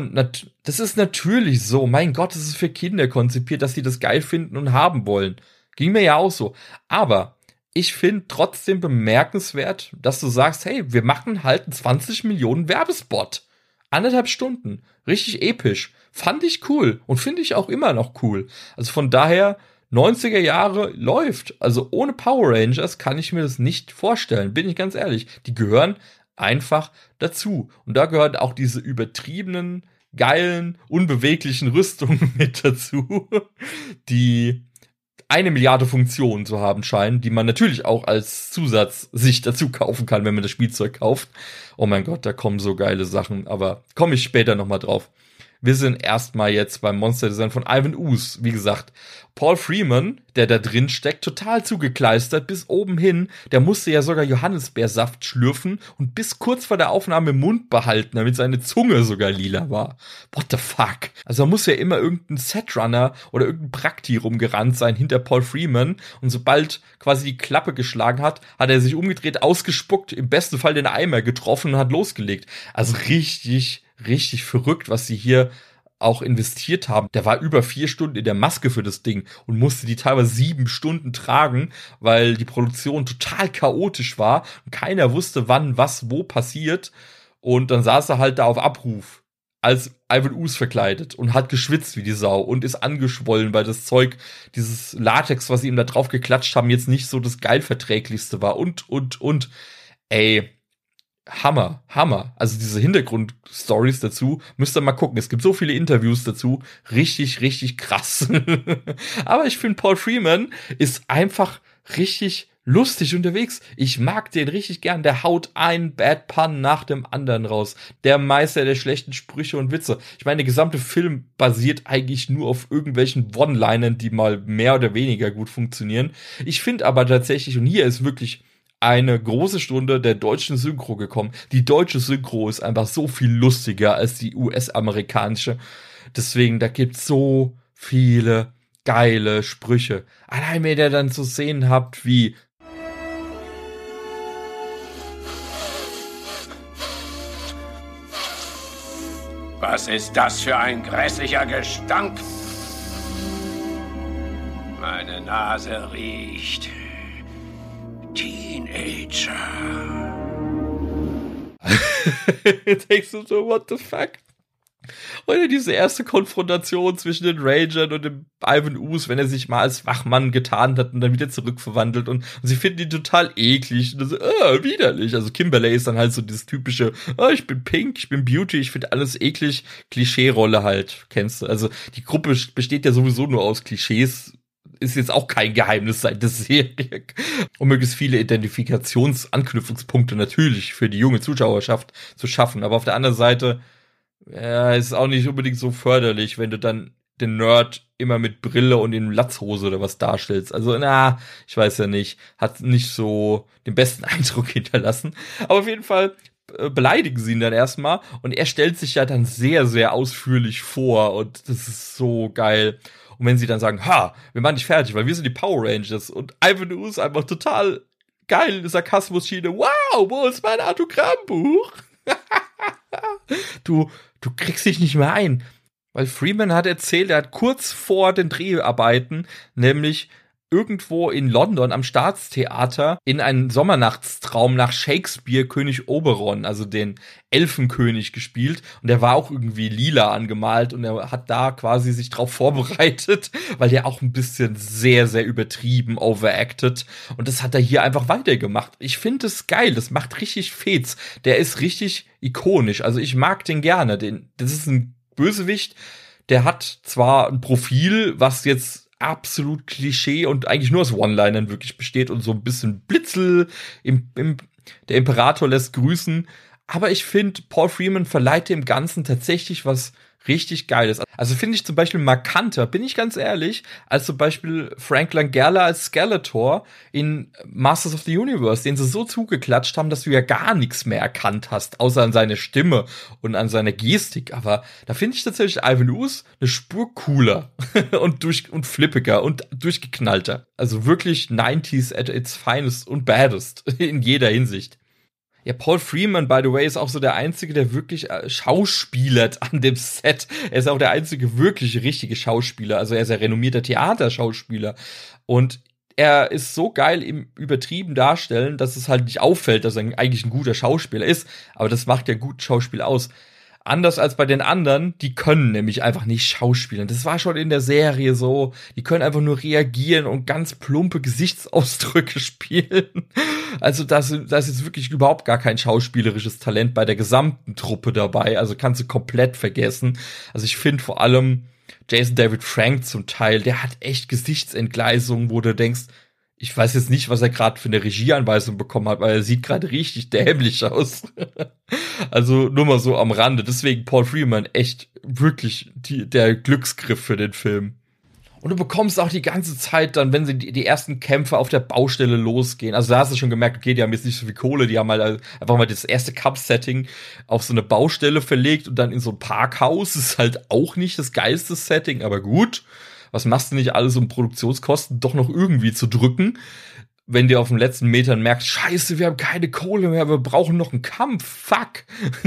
ist natürlich so. Mein Gott, das ist für Kinder konzipiert, dass sie das geil finden und haben wollen. Ging mir ja auch so. Aber ich finde trotzdem bemerkenswert, dass du sagst, hey, wir machen halt einen 20 Millionen Werbespot. 1,5 Stunden. Richtig episch. Fand ich cool und finde ich auch immer noch cool. Also von daher 90er Jahre läuft. Also ohne Power Rangers kann ich mir das nicht vorstellen, bin ich ganz ehrlich. Die gehören einfach dazu. Und da gehören auch diese übertriebenen, geilen, unbeweglichen Rüstungen mit dazu, die 1 Milliarde Funktionen zu haben scheinen, die man natürlich auch als Zusatz sich dazu kaufen kann, wenn man das Spielzeug kauft. Oh mein Gott, da kommen so geile Sachen, aber komme ich später nochmal drauf. wir sind erstmal jetzt beim Monsterdesign von Ivan Ooze. Wie gesagt, Paul Freeman, der da drin steckt, total zugekleistert bis oben hin. Der musste ja sogar Johannisbeersaft schlürfen und bis kurz vor der Aufnahme im Mund behalten, damit seine Zunge sogar lila war. What the fuck? Also da muss ja immer irgendein Setrunner oder irgendein Prakti rumgerannt sein hinter Paul Freeman. Und sobald quasi die Klappe geschlagen hat, hat er sich umgedreht, ausgespuckt, im besten Fall den Eimer getroffen und hat losgelegt. Also richtig verrückt, was sie hier auch investiert haben. Der war über 4 Stunden in der Maske für das Ding und musste die teilweise 7 Stunden tragen, weil die Produktion total chaotisch war und keiner wusste, wann, was, wo passiert. Und dann saß er halt da auf Abruf als Ivan Ooze verkleidet und hat geschwitzt wie die Sau und ist angeschwollen, weil das Zeug, dieses Latex, was sie ihm da drauf geklatscht haben, jetzt nicht so das geilverträglichste war und. Ey, Hammer. Also diese Hintergrundstories dazu, müsst ihr mal gucken. Es gibt so viele Interviews dazu. Richtig krass. Aber ich finde, Paul Freeman ist einfach richtig lustig unterwegs. Ich mag den richtig gern. Der haut einen Bad Pun nach dem anderen raus. Der Meister der schlechten Sprüche und Witze. Ich meine, der gesamte Film basiert eigentlich nur auf irgendwelchen One-Linern, die mal mehr oder weniger gut funktionieren. Ich finde aber tatsächlich, und hier ist wirklich eine große Stunde der deutschen Synchro gekommen. Die deutsche Synchro ist einfach so viel lustiger als die US-amerikanische. Deswegen, da gibt's so viele geile Sprüche. Allein, wenn ihr dann zu sehen habt, wie Was ist das für ein grässlicher Gestank? Meine Nase riecht Teenager. denkst du so, what the fuck? Oder diese erste Konfrontation zwischen den Rangern und dem Ivan Ooze, wenn er sich mal als Wachmann getan hat und dann wieder zurückverwandelt und sie finden ihn total eklig und so, widerlich. Also Kimberly ist dann halt so dieses typische, ich bin Pink, ich bin Beauty, ich finde alles eklig, Klischee-Rolle halt, kennst du. Also die Gruppe besteht ja sowieso nur aus Klischees, ist jetzt auch kein Geheimnis seit der Serie. Um möglichst viele Identifikationsanknüpfungspunkte natürlich für die junge Zuschauerschaft zu schaffen. Aber auf der anderen Seite, ist auch nicht unbedingt so förderlich, wenn du dann den Nerd immer mit Brille und in Latzhose oder was darstellst. Also, ich weiß ja nicht. Hat nicht so den besten Eindruck hinterlassen. Aber auf jeden Fall beleidigen sie ihn dann erstmal und er stellt sich ja dann sehr, sehr ausführlich vor und das ist so geil. Und wenn sie dann sagen, wir waren nicht fertig, weil wir sind die Power Rangers und Ivan Ooze einfach total geil, Sarkasmus-Schiene, wow, wo ist mein Autogrammbuch? Du kriegst dich nicht mehr ein. Weil Freeman hat erzählt, er hat kurz vor den Dreharbeiten, nämlich irgendwo in London am Staatstheater, in einen Sommernachtstraum nach Shakespeare König Oberon, also den Elfenkönig, gespielt. Und der war auch irgendwie lila angemalt und er hat da quasi sich drauf vorbereitet, weil der auch ein bisschen sehr, sehr übertrieben overacted. Und das hat er hier einfach weitergemacht. Ich finde es geil, das macht richtig Fets. Der ist richtig ikonisch, also ich mag den gerne. Das ist ein Bösewicht, der hat zwar ein Profil, was jetzt absolut Klischee und eigentlich nur aus One-Linern wirklich besteht und so ein bisschen Blitzel, der Imperator lässt grüßen, aber ich finde, Paul Freeman verleiht dem Ganzen tatsächlich was richtig Geiles. Also finde ich zum Beispiel markanter, bin ich ganz ehrlich, als zum Beispiel Frank Langella als Skeletor in Masters of the Universe, den sie so zugeklatscht haben, dass du ja gar nichts mehr erkannt hast, außer an seiner Stimme und an seiner Gestik. Aber da finde ich tatsächlich Ivan Ooze eine Spur cooler und flippiger und durchgeknallter. Also wirklich 90s at its finest und baddest in jeder Hinsicht. Ja, Paul Freeman, by the way, ist auch so der Einzige, der wirklich schauspielert an dem Set. Er ist auch der einzige wirklich richtige Schauspieler. Also er ist ein renommierter Theaterschauspieler. Und er ist so geil im übertrieben Darstellen, dass es halt nicht auffällt, dass er eigentlich ein guter Schauspieler ist. Aber das macht ja gutes Schauspiel aus. Anders als bei den anderen, die können nämlich einfach nicht schauspielen. Das war schon in der Serie so. Die können einfach nur reagieren und ganz plumpe Gesichtsausdrücke spielen. Also da ist jetzt wirklich überhaupt gar kein schauspielerisches Talent bei der gesamten Truppe dabei. Also kannst du komplett vergessen. Also ich finde vor allem Jason David Frank zum Teil, der hat echt Gesichtsentgleisungen, wo du denkst, Ich weiß jetzt nicht, was er gerade für eine Regieanweisung bekommen hat, weil er sieht gerade richtig dämlich aus. Also nur mal so am Rande. Deswegen Paul Freeman echt wirklich der Glücksgriff für den Film. Und du bekommst auch die ganze Zeit dann, wenn sie die ersten Kämpfe auf der Baustelle losgehen. Also da hast du schon gemerkt, okay, die haben jetzt nicht so viel Kohle, die haben halt einfach mal das erste Kampfsetting auf so eine Baustelle verlegt und dann in so ein Parkhaus. Das ist halt auch nicht das geilste Setting, aber gut. Was machst du nicht alles, um Produktionskosten doch noch irgendwie zu drücken? Wenn du auf den letzten Metern merkst, scheiße, wir haben keine Kohle mehr, wir brauchen noch einen Kampf, fuck.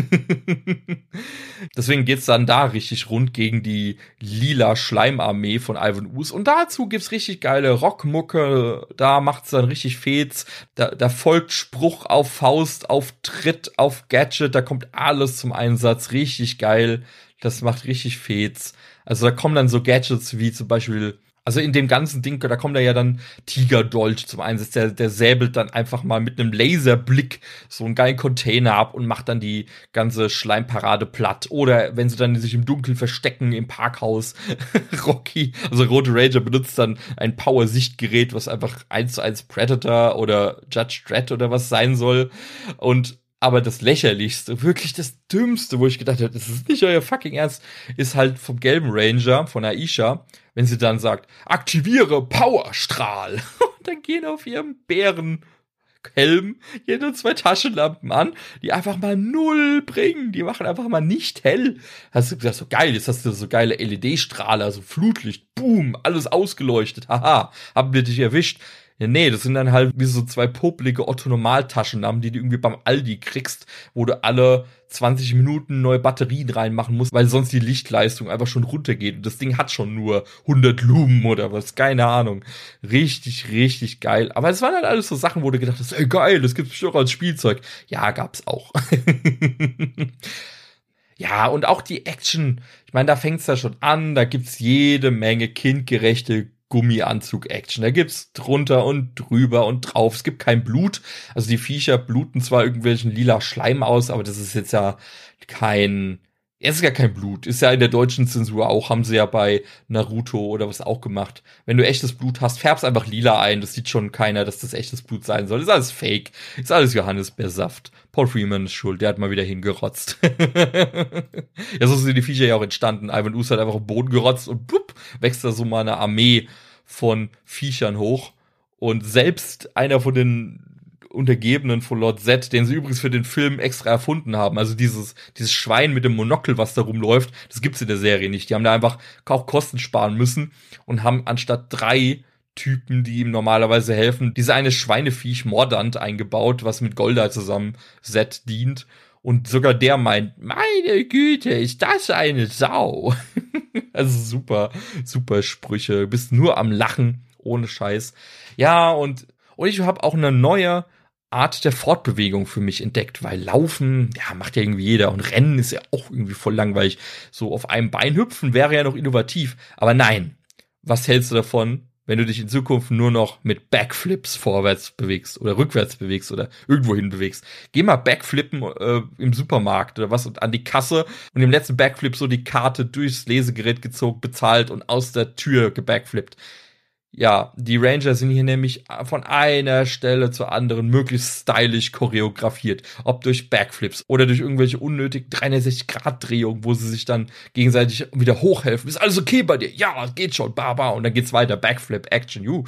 Deswegen geht's dann da richtig rund gegen die lila Schleimarmee von Ivan Ooze. Und dazu gibt's richtig geile Rockmucke, da macht's dann richtig Fets. Da folgt Spruch auf Faust, auf Tritt, auf Gadget, da kommt alles zum Einsatz, richtig geil. Das macht richtig Fets. Also da kommen dann so Gadgets wie zum Beispiel, also in dem ganzen Ding, da kommt da ja dann Tigerdolch zum Einsatz. Der säbelt dann einfach mal mit einem Laserblick so einen geilen Container ab und macht dann die ganze Schleimparade platt. Oder wenn sie dann sich im Dunkeln verstecken im Parkhaus, Rocky, also Rote Ranger benutzt dann ein Power-Sichtgerät, was einfach 1:1 Predator oder Judge Dredd oder was sein soll. Aber das Lächerlichste, wirklich das Dümmste, wo ich gedacht habe, das ist nicht euer fucking Ernst, ist halt vom gelben Ranger, von Aisha, wenn sie dann sagt, aktiviere Powerstrahl. Und dann gehen auf ihrem Bärenhelm hier nur 2 Taschenlampen an, die einfach mal 0 bringen. Die machen einfach mal nicht hell. Hast du gesagt, so geil, jetzt hast du so geile LED-Strahler, so Flutlicht, boom, alles ausgeleuchtet. Haha, haben wir dich erwischt. Ja, nee, das sind dann halt wie so 2 popelige Otto-Normal-Taschenlampen, die du irgendwie beim Aldi kriegst, wo du alle 20 Minuten neue Batterien reinmachen musst, weil sonst die Lichtleistung einfach schon runtergeht. Und das Ding hat schon nur 100 Lumen oder was, keine Ahnung. Richtig, richtig geil. Aber es waren halt alles so Sachen, wo du gedacht hast, ey geil, das gibt's bestimmt auch als Spielzeug. Ja, gab's auch. Ja, und auch die Action. Ich meine, da fängt's ja schon an, da gibt's jede Menge kindgerechte Gummianzug-Action. Da gibt's drunter und drüber und drauf. Es gibt kein Blut. Also die Viecher bluten zwar irgendwelchen lila Schleim aus, aber das ist jetzt ja es ist ja kein Blut. Ist ja in der deutschen Zensur auch, haben sie ja bei Naruto oder was auch gemacht. Wenn du echtes Blut hast, färb's einfach lila ein. Das sieht schon keiner, dass das echtes Blut sein soll. Ist alles Fake. Ist alles Johannisbeersaft. Paul Freeman ist schuld. Der hat mal wieder hingerotzt. Ja, so sind die Viecher ja auch entstanden. Ivan Ooze hat einfach am Boden gerotzt und blub, wächst da so mal eine Armee von Viechern hoch. Und selbst einer von den Untergebenen von Lord Z, den sie übrigens für den Film extra erfunden haben. Also dieses Schwein mit dem Monokel, was da rumläuft, das gibt's in der Serie nicht. Die haben da einfach auch Kosten sparen müssen und haben anstatt 3 Typen, die ihm normalerweise helfen, diese eine Schweineviech Mordant eingebaut, was mit Golda zusammen Z dient. Und sogar der meint, meine Güte, ist das eine Sau. Also super, super Sprüche. Du bist nur am Lachen, ohne Scheiß. Ja, und ich habe auch eine neue Art der Fortbewegung für mich entdeckt, weil Laufen, ja, macht ja irgendwie jeder und Rennen ist ja auch irgendwie voll langweilig. So auf einem Bein hüpfen wäre ja noch innovativ, aber nein. Was hältst du davon, wenn du dich in Zukunft nur noch mit Backflips vorwärts bewegst oder rückwärts bewegst oder irgendwohin bewegst? Geh mal Backflippen im Supermarkt oder was und an die Kasse und im letzten Backflip so die Karte durchs Lesegerät gezogen, bezahlt und aus der Tür gebackflippt. Ja, die Ranger sind hier nämlich von einer Stelle zur anderen möglichst stylisch choreografiert. Ob durch Backflips oder durch irgendwelche unnötigen 360-Grad-Drehungen, wo sie sich dann gegenseitig wieder hochhelfen. Ist alles okay bei dir? Ja, geht schon, baba. Und dann geht's weiter. Backflip, Action,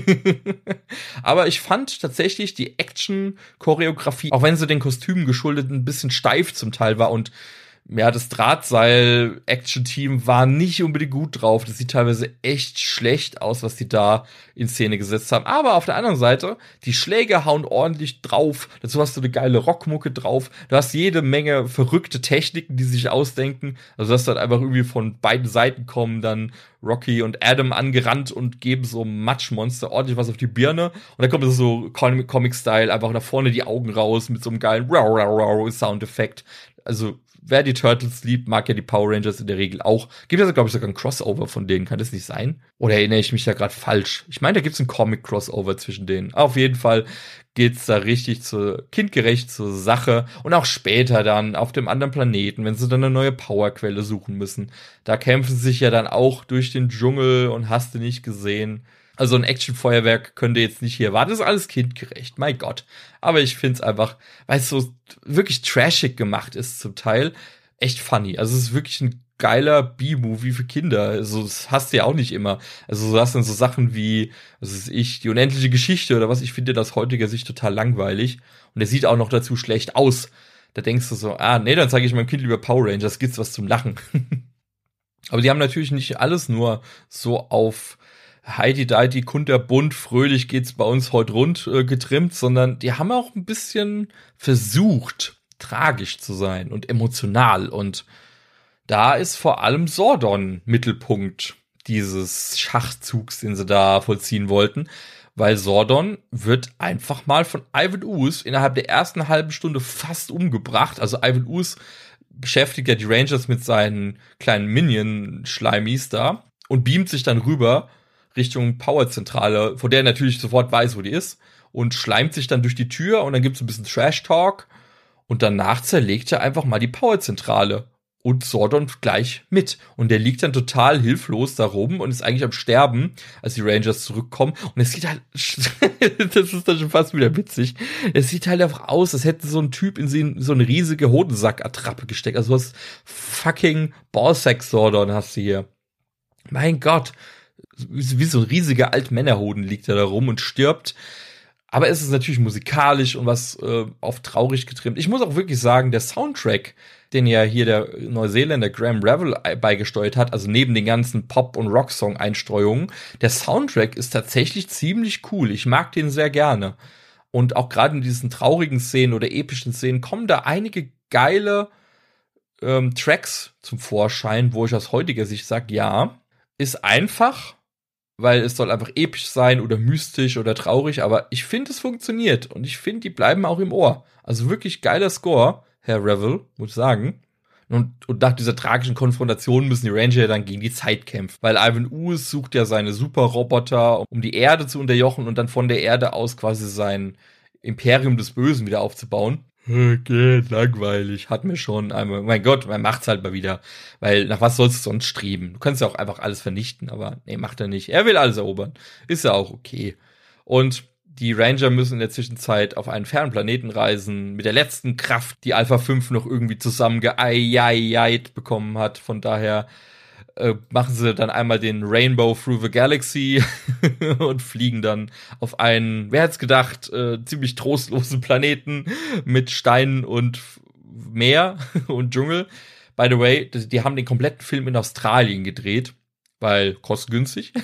Aber ich fand tatsächlich die Action-Choreografie, auch wenn sie den Kostümen geschuldet ein bisschen steif zum Teil war und ja, das Drahtseil-Action-Team war nicht unbedingt gut drauf. Das sieht teilweise echt schlecht aus, was die da in Szene gesetzt haben. Aber auf der anderen Seite, die Schläge hauen ordentlich drauf. Dazu hast du eine geile Rockmucke drauf. Du hast jede Menge verrückte Techniken, die sich ausdenken. Also, dass dann einfach irgendwie von beiden Seiten kommen, dann Rocky und Adam angerannt und geben so Matschmonster ordentlich was auf die Birne. Und dann kommt so Comic-Style, einfach nach vorne die Augen raus mit so einem geilen Soundeffekt. Also, wer die Turtles liebt, mag ja die Power Rangers in der Regel auch. Gibt es, glaube ich, sogar ein Crossover von denen. Kann das nicht sein? Oder erinnere ich mich da gerade falsch? Ich meine, da gibt es ein Comic-Crossover zwischen denen. Auf jeden Fall geht's da richtig kindgerecht zur Sache. Und auch später dann auf dem anderen Planeten, wenn sie dann eine neue Powerquelle suchen müssen. Da kämpfen sie sich ja dann auch durch den Dschungel und hast du nicht gesehen. Also ein Actionfeuerwerk könnt ihr jetzt nicht hier warten. Das ist alles kindgerecht, mein Gott. Aber ich find's einfach, weil es so wirklich trashig gemacht ist zum Teil, echt funny. Also es ist wirklich ein geiler B-Movie für Kinder. Also das hast du ja auch nicht immer. Also du hast dann so Sachen wie, was weiß ich, die unendliche Geschichte oder was. Ich finde das aus heutiger Sicht total langweilig. Und der sieht auch noch dazu schlecht aus. Da denkst du so, nee, dann zeige ich meinem Kind lieber Power Rangers, gibt's was zum Lachen. Aber die haben natürlich nicht alles nur so auf Heidi-Deidi, kunterbunt, fröhlich geht's bei uns heute rund getrimmt, sondern die haben auch ein bisschen versucht, tragisch zu sein und emotional. Und da ist vor allem Zordon Mittelpunkt dieses Schachzugs, den sie da vollziehen wollten, weil Zordon wird einfach mal von Ivan Ooze innerhalb der ersten halben Stunde fast umgebracht. Also Ivan Ooze beschäftigt ja die Rangers mit seinen kleinen Minion-Schleimis da und beamt sich dann rüber Richtung Powerzentrale, von der er natürlich sofort weiß, wo die ist, und schleimt sich dann durch die Tür und dann gibt's ein bisschen Trash-Talk und danach zerlegt er einfach mal die Powerzentrale und Zordon gleich mit. Und der liegt dann total hilflos da rum und ist eigentlich am Sterben, als die Rangers zurückkommen. Und es sieht halt, das ist dann schon fast wieder witzig, es sieht halt einfach aus, als hätte so ein Typ in so eine riesige Hodensack-Attrappe gesteckt. Also was fucking Ballsack-Zordon hast du hier. Mein Gott, wie so ein riesiger Altmännerhoden liegt er da rum und stirbt. Aber es ist natürlich musikalisch und was auf traurig getrimmt. Ich muss auch wirklich sagen, der Soundtrack, den ja hier der Neuseeländer Graham Revell beigesteuert hat, also neben den ganzen Pop- und Rocksong-Einstreuungen, der Soundtrack ist tatsächlich ziemlich cool. Ich mag den sehr gerne. Und auch gerade in diesen traurigen Szenen oder epischen Szenen kommen da einige geile Tracks zum Vorschein, wo ich aus heutiger Sicht sage, ja, ist einfach, weil es soll einfach episch sein oder mystisch oder traurig, aber ich finde, es funktioniert und ich finde, die bleiben auch im Ohr. Also wirklich geiler Score, Herr Revell, muss ich sagen. Und nach dieser tragischen Konfrontation müssen die Ranger dann gegen die Zeit kämpfen, weil Ivan Ooze sucht ja seine Superroboter, um die Erde zu unterjochen und dann von der Erde aus quasi sein Imperium des Bösen wieder aufzubauen. Okay, langweilig, hat mir schon einmal, mein Gott, man macht's halt mal wieder, weil nach was sollst du sonst streben? Du kannst ja auch einfach alles vernichten, aber nee, macht er nicht. Er will alles erobern. Ist ja auch okay. Und die Ranger müssen in der Zwischenzeit auf einen fernen Planeten reisen, mit der letzten Kraft, die Alpha 5 noch irgendwie zusammengeeieieit bekommen hat. Von daher machen sie dann einmal den Rainbow Through the Galaxy und fliegen dann auf einen, wer hätte es gedacht, ziemlich trostlosen Planeten mit Steinen und Meer und Dschungel. By the way, die haben den kompletten Film in Australien gedreht, weil kostengünstig.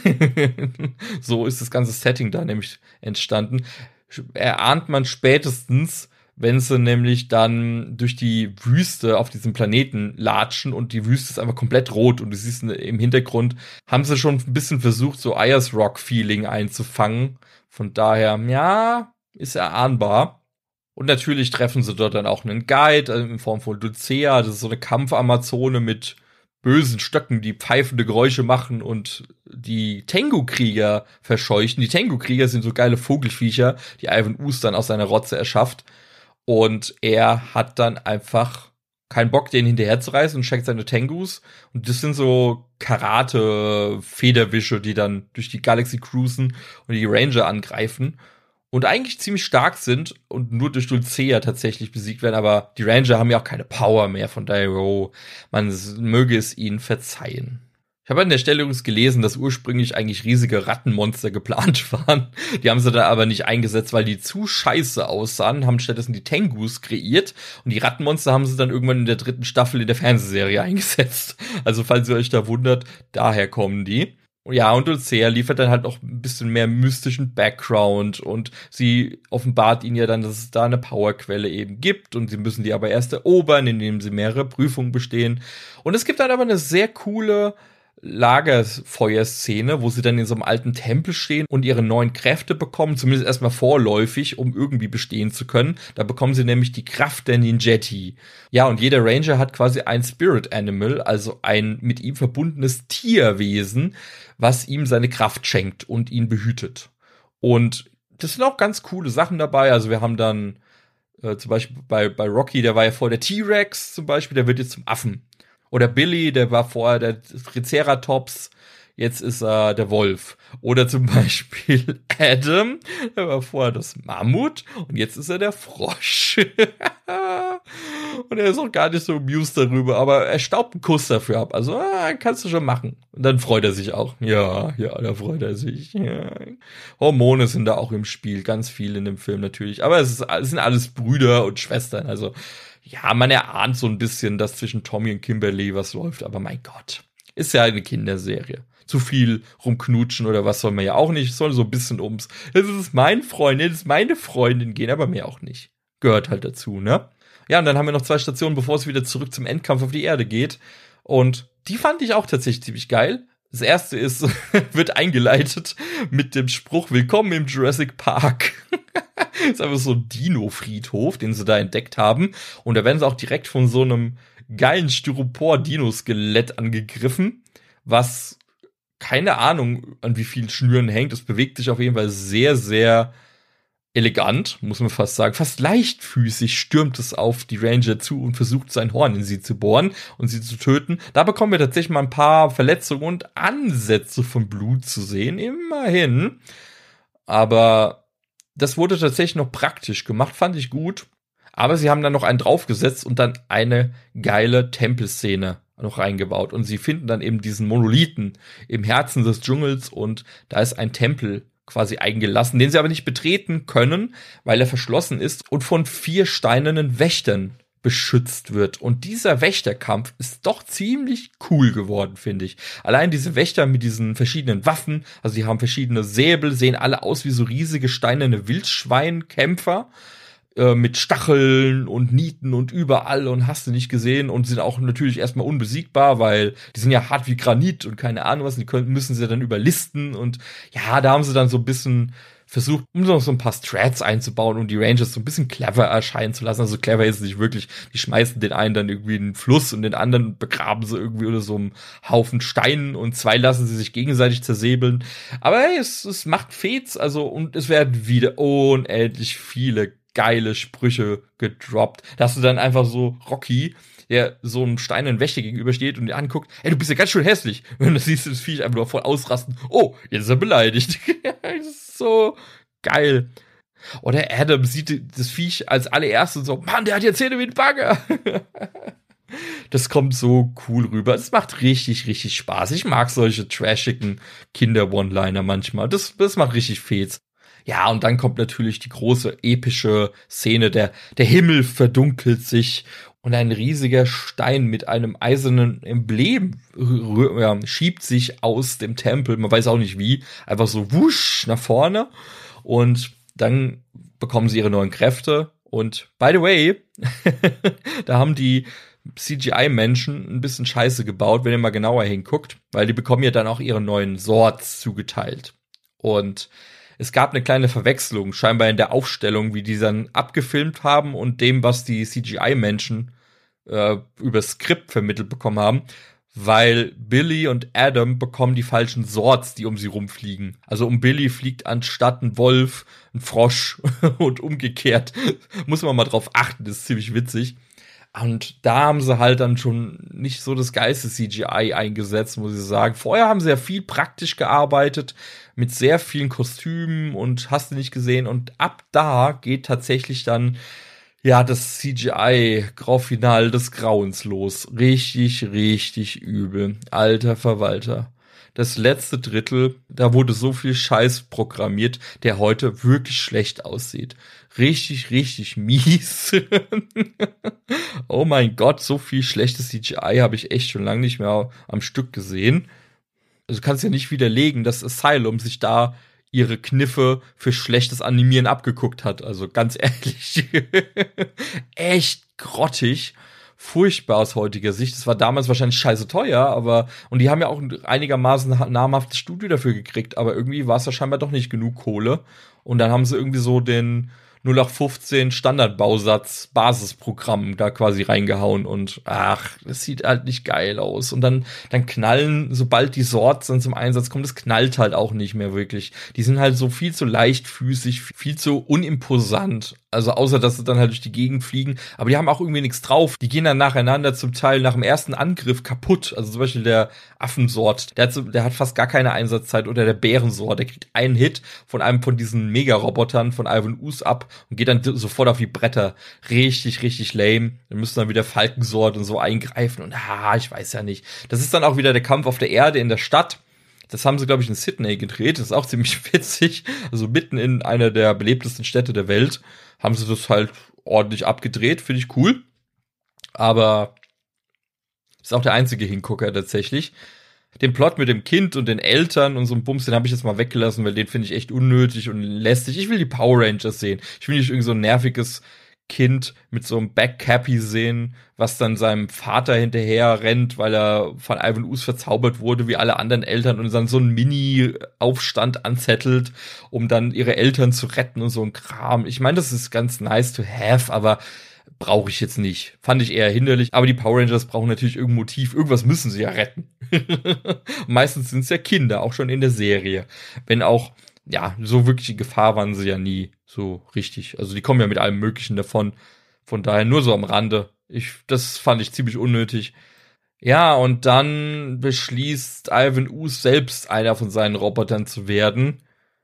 So ist das ganze Setting da nämlich entstanden. Erahnt man spätestens, wenn sie nämlich dann durch die Wüste auf diesem Planeten latschen und die Wüste ist einfach komplett rot und du siehst im Hintergrund, haben sie schon ein bisschen versucht, so Ayers Rock-Feeling einzufangen. Von daher, ja, ist erahnbar. Und natürlich treffen sie dort dann auch einen Guide in Form von Dulcea. Das ist so eine Kampfamazone mit bösen Stöcken, die pfeifende Geräusche machen und die Tengu-Krieger verscheuchen. Die Tengu-Krieger sind so geile Vogelviecher, die Ivan Ooze dann aus seiner Rotze erschafft. Und er hat dann einfach keinen Bock, den hinterher zu reißen und schickt seine Tengus. Und das sind so Karate-Federwische, die dann durch die Galaxy cruisen und die Ranger angreifen. Und eigentlich ziemlich stark sind und nur durch Dulcea tatsächlich besiegt werden. Aber die Ranger haben ja auch keine Power mehr. Von daher, man möge es ihnen verzeihen. Ich habe an der Stelle übrigens gelesen, dass ursprünglich eigentlich riesige Rattenmonster geplant waren. Die haben sie da aber nicht eingesetzt, weil die zu scheiße aussahen, haben stattdessen die Tengus kreiert. Und die Rattenmonster haben sie dann irgendwann in der 3. Staffel in der Fernsehserie eingesetzt. Also falls ihr euch da wundert, daher kommen die. Ja, und Dulcea liefert dann halt noch ein bisschen mehr mystischen Background und sie offenbart ihnen ja dann, dass es da eine Powerquelle eben gibt und sie müssen die aber erst erobern, indem sie mehrere Prüfungen bestehen. Und es gibt dann aber eine sehr coole Lagerfeuerszene, wo sie dann in so einem alten Tempel stehen und ihre neuen Kräfte bekommen, zumindest erstmal vorläufig, um irgendwie bestehen zu können. Da bekommen sie nämlich die Kraft der Ninjetti. Ja, und jeder Ranger hat quasi ein Spirit Animal, also ein mit ihm verbundenes Tierwesen, was ihm seine Kraft schenkt und ihn behütet. Und das sind auch ganz coole Sachen dabei. Also wir haben dann zum Beispiel bei Rocky, der war ja vorher der T-Rex zum Beispiel, der wird jetzt zum Affen. Oder Billy, der war vorher der Triceratops. jetzt ist er der Wolf. Oder zum Beispiel Adam, der war vorher das Mammut und jetzt ist er der Frosch. Und er ist auch gar nicht so amused darüber, aber er staubt einen Kuss dafür ab. Also, kannst du schon machen. Und dann freut er sich auch. Ja, da freut er sich. Ja. Hormone sind da auch im Spiel, ganz viel in dem Film natürlich. Aber es sind alles Brüder und Schwestern. Also, ja, man erahnt so ein bisschen, dass zwischen Tommy und Kimberly was läuft. Aber mein Gott, ist ja eine Kinderserie. Zu viel rumknutschen oder was soll man ja auch nicht. Es soll so ein bisschen das ist mein Freund, das ist meine Freundin gehen, aber mehr auch nicht. Gehört halt dazu, ne? Ja, und dann haben wir noch 2 Stationen, bevor es wieder zurück zum Endkampf auf die Erde geht. Und die fand ich auch tatsächlich ziemlich geil. Das erste wird eingeleitet mit dem Spruch, willkommen im Jurassic Park. Das ist einfach so ein Dino-Friedhof, den sie da entdeckt haben. Und da werden sie auch direkt von so einem geilen Styropor-Dino-Skelett angegriffen, was, keine Ahnung, an wie vielen Schnüren hängt. Es bewegt sich auf jeden Fall sehr, sehr elegant, muss man fast sagen. Fast leichtfüßig stürmt es auf die Ranger zu und versucht, sein Horn in sie zu bohren und sie zu töten. Da bekommen wir tatsächlich mal ein paar Verletzungen und Ansätze von Blut zu sehen. Immerhin. Aber das wurde tatsächlich noch praktisch gemacht, fand ich gut. Aber sie haben dann noch einen draufgesetzt und dann eine geile Tempelszene noch reingebaut. Und sie finden dann eben diesen Monolithen im Herzen des Dschungels und da ist ein Tempel quasi eingelassen, den sie aber nicht betreten können, weil er verschlossen ist und von 4 steinernen Wächtern beschützt wird. Und dieser Wächterkampf ist doch ziemlich cool geworden, finde ich. Allein diese Wächter mit diesen verschiedenen Waffen, also die haben verschiedene Säbel, sehen alle aus wie so riesige steinerne Wildschweinkämpfer mit Stacheln und Nieten und überall und hast du nicht gesehen und sind auch natürlich erstmal unbesiegbar, weil die sind ja hart wie Granit und keine Ahnung was, müssen sie dann überlisten und ja, da haben sie dann so ein bisschen versucht, um so ein paar Strats einzubauen und die Rangers so ein bisschen clever erscheinen zu lassen. Also clever ist es nicht wirklich. Die schmeißen den einen dann irgendwie in den Fluss und den anderen begraben sie irgendwie unter so einem Haufen Steinen und 2 lassen sie sich gegenseitig zersäbeln. Aber hey, es macht Fets, also und es werden wieder unendlich viele geile Sprüche gedroppt. Da hast du dann einfach so Rocky, der so einem steinernen Wächter gegenübersteht und dir anguckt, ey, du bist ja ganz schön hässlich. Und dann siehst du das Viech einfach nur voll ausrasten. Oh, jetzt ist er beleidigt. Das ist so geil. Oder Adam sieht das Viech als allererstes so, Mann, der hat ja Zähne wie ein Bagger. Das kommt so cool rüber. Es macht richtig, richtig Spaß. Ich mag solche trashigen Kinder-One-Liner manchmal. Das macht richtig Fets. Ja, und dann kommt natürlich die große epische Szene, der Himmel verdunkelt sich und ein riesiger Stein mit einem eisernen Emblem schiebt sich aus dem Tempel. Man weiß auch nicht wie, einfach so wusch nach vorne und dann bekommen sie ihre neuen Kräfte und by the way, da haben die CGI-Menschen ein bisschen Scheiße gebaut, wenn ihr mal genauer hinguckt, weil die bekommen ja dann auch ihre neuen Swords zugeteilt und es gab eine kleine Verwechslung, scheinbar in der Aufstellung, wie die dann abgefilmt haben und dem, was die CGI-Menschen über Skript vermittelt bekommen haben, weil Billy und Adam bekommen die falschen Swords, die um sie rumfliegen. Also um Billy fliegt anstatt ein Wolf ein Frosch und umgekehrt. Muss man mal drauf achten, das ist ziemlich witzig. Und da haben sie halt dann schon nicht so das geilste CGI eingesetzt, muss ich sagen. Vorher haben sie ja viel praktisch gearbeitet, mit sehr vielen Kostümen und hast du nicht gesehen. Und ab da geht tatsächlich dann, ja, das CGI Grand Finale des Grauens los. Richtig, richtig übel. Alter Verwalter. Das letzte Drittel, da wurde so viel Scheiß programmiert, der heute wirklich schlecht aussieht. Richtig, richtig mies. Oh mein Gott, so viel schlechtes CGI habe ich echt schon lange nicht mehr am Stück gesehen. Also du kannst ja nicht widerlegen, dass Asylum sich da ihre Kniffe für schlechtes Animieren abgeguckt hat. Also ganz ehrlich. Echt grottig. Furchtbar aus heutiger Sicht. Das war damals wahrscheinlich scheiße teuer, aber und die haben ja auch ein einigermaßen namhaftes Studio dafür gekriegt, aber irgendwie war es ja scheinbar doch nicht genug Kohle. Und dann haben sie irgendwie so den 0815 Standardbausatz Basisprogramm da quasi reingehauen und ach, das sieht halt nicht geil aus. Und dann knallen, sobald die Swords dann zum Einsatz kommen, das knallt halt auch nicht mehr wirklich. Die sind halt so viel zu leichtfüßig, viel zu unimposant. Also außer, dass sie dann halt durch die Gegend fliegen. Aber die haben auch irgendwie nichts drauf. Die gehen dann nacheinander zum Teil nach dem ersten Angriff kaputt. Also zum Beispiel der Affensort. Der hat fast gar keine Einsatzzeit. Oder der Bärensort. Der kriegt einen Hit von einem von diesen Mega-Robotern von Ivan Ooze ab und geht dann sofort auf die Bretter. Richtig, richtig lame. Dann müssen dann wieder Falkensort und so eingreifen. Und ich weiß ja nicht. Das ist dann auch wieder der Kampf auf der Erde in der Stadt. Das haben sie, glaube ich, in Sydney gedreht. Das ist auch ziemlich witzig. Also mitten in einer der belebtesten Städte der Welt haben sie das halt ordentlich abgedreht. Finde ich cool. Aber ist auch der einzige Hingucker tatsächlich. Den Plot mit dem Kind und den Eltern und so ein Bums, den habe ich jetzt mal weggelassen, weil den finde ich echt unnötig und lästig. Ich will die Power Rangers sehen. Ich will nicht irgend so ein nerviges Kind mit so einem Backcappy sehen, was dann seinem Vater hinterher rennt, weil er von Ivan Ooze verzaubert wurde, wie alle anderen Eltern, und dann so einen Mini-Aufstand anzettelt, um dann ihre Eltern zu retten und so ein Kram. Ich meine, das ist ganz nice to have, aber brauche ich jetzt nicht. Fand ich eher hinderlich. Aber die Power Rangers brauchen natürlich irgendein Motiv. Irgendwas müssen sie ja retten. Meistens sind es ja Kinder, auch schon in der Serie. Wenn auch, ja, so wirklich in Gefahr waren sie ja nie so richtig. Also die kommen ja mit allem Möglichen davon. Von daher nur so am Rande. Das fand ich ziemlich unnötig. Ja, und dann beschließt Ivan Ooze selbst, einer von seinen Robotern zu werden.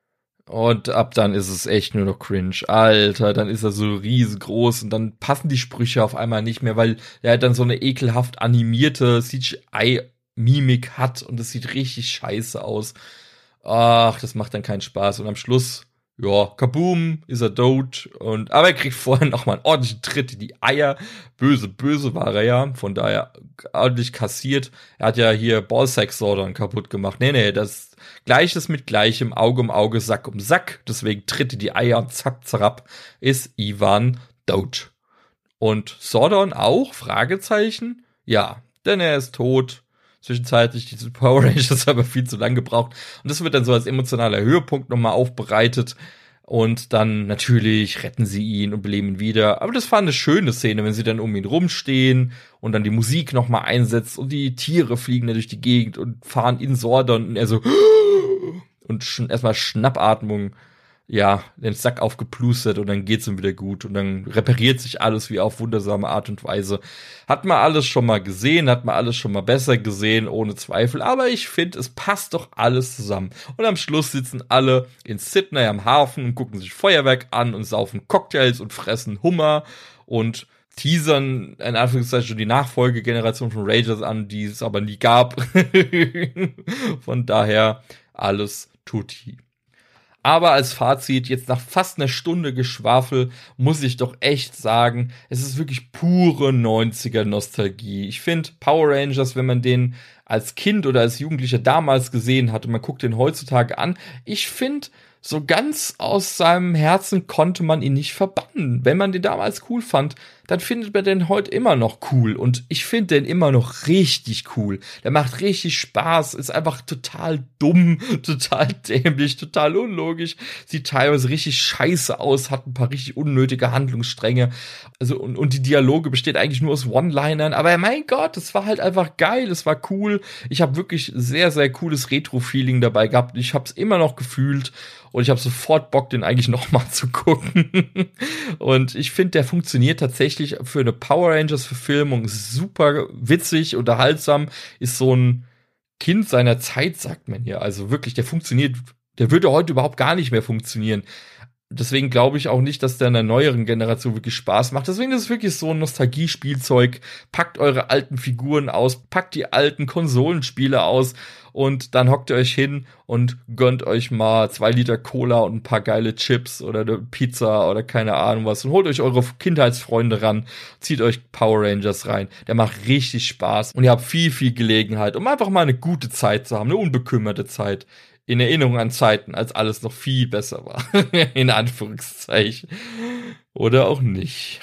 Und ab dann ist es echt nur noch cringe. Alter, dann ist er so riesengroß und dann passen die Sprüche auf einmal nicht mehr, weil er dann so eine ekelhaft animierte CGI-Mimik hat und das sieht richtig scheiße aus. Ach, das macht dann keinen Spaß. Und am Schluss, ja, kaboom, ist er tot. Aber er kriegt vorher noch mal einen ordentlichen Tritt in die Eier. Böse, böse war er ja. Von daher ordentlich kassiert. Er hat ja hier Ballsack-Sordon kaputt gemacht. Nee, das Gleiches mit Gleichem, Auge um Auge, Sack um Sack. Deswegen tritt in die Eier und zack, zerab, ist Ivan tot. Und Sordon auch? Fragezeichen? Ja, denn er ist tot. Zwischenzeitlich diese Power Rangers aber viel zu lang gebraucht. Und das wird dann so als emotionaler Höhepunkt nochmal aufbereitet. Und dann natürlich retten sie ihn und beleben ihn wieder. Aber das war eine schöne Szene, wenn sie dann um ihn rumstehen und dann die Musik nochmal einsetzt und die Tiere fliegen dann durch die Gegend und fahren in Sordon und er so und schon erstmal Schnappatmung. Ja, den Sack aufgeplustert und dann geht's ihm wieder gut und dann repariert sich alles wie auf wundersame Art und Weise. Hat man alles schon mal gesehen, hat man alles schon mal besser gesehen, ohne Zweifel, aber ich finde, es passt doch alles zusammen. Und am Schluss sitzen alle in Sydney am Hafen und gucken sich Feuerwerk an und saufen Cocktails und fressen Hummer und teasern, in Anführungszeichen, schon die Nachfolgegeneration von Rangers an, die es aber nie gab. Von daher alles tutti. Aber als Fazit, jetzt nach fast einer Stunde Geschwafel, muss ich doch echt sagen, es ist wirklich pure 90er-Nostalgie. Ich finde Power Rangers, wenn man den als Kind oder als Jugendlicher damals gesehen hat und man guckt den heutzutage an, ich finde, so ganz aus seinem Herzen konnte man ihn nicht verbannen. Wenn man den damals cool fand, dann findet man den heute immer noch cool. Und ich finde den immer noch richtig cool. Der macht richtig Spaß, ist einfach total dumm, total dämlich, total unlogisch. Sieht teilweise richtig scheiße aus, hat ein paar richtig unnötige Handlungsstränge. Also und die Dialoge besteht eigentlich nur aus One-Linern. Aber mein Gott, es war halt einfach geil, es war cool. Ich habe wirklich sehr, sehr cooles Retro-Feeling dabei gehabt. Ich habe es immer noch gefühlt. Und ich habe sofort Bock, den eigentlich nochmal zu gucken. Und ich finde, der funktioniert tatsächlich für eine Power Rangers-Verfilmung super witzig, unterhaltsam. Ist so ein Kind seiner Zeit, sagt man hier. Also wirklich, der funktioniert, der würde heute überhaupt gar nicht mehr funktionieren. Deswegen glaube ich auch nicht, dass der in der neueren Generation wirklich Spaß macht. Deswegen ist es wirklich so ein Nostalgiespielzeug. Packt eure alten Figuren aus, packt die alten Konsolenspiele aus und dann hockt ihr euch hin und gönnt euch mal 2 Liter Cola und ein paar geile Chips oder eine Pizza oder keine Ahnung was und holt euch eure Kindheitsfreunde ran, zieht euch Power Rangers rein. Der macht richtig Spaß und ihr habt viel, viel Gelegenheit, um einfach mal eine gute Zeit zu haben, eine unbekümmerte Zeit. In Erinnerung an Zeiten, als alles noch viel besser war. In Anführungszeichen. Oder auch nicht.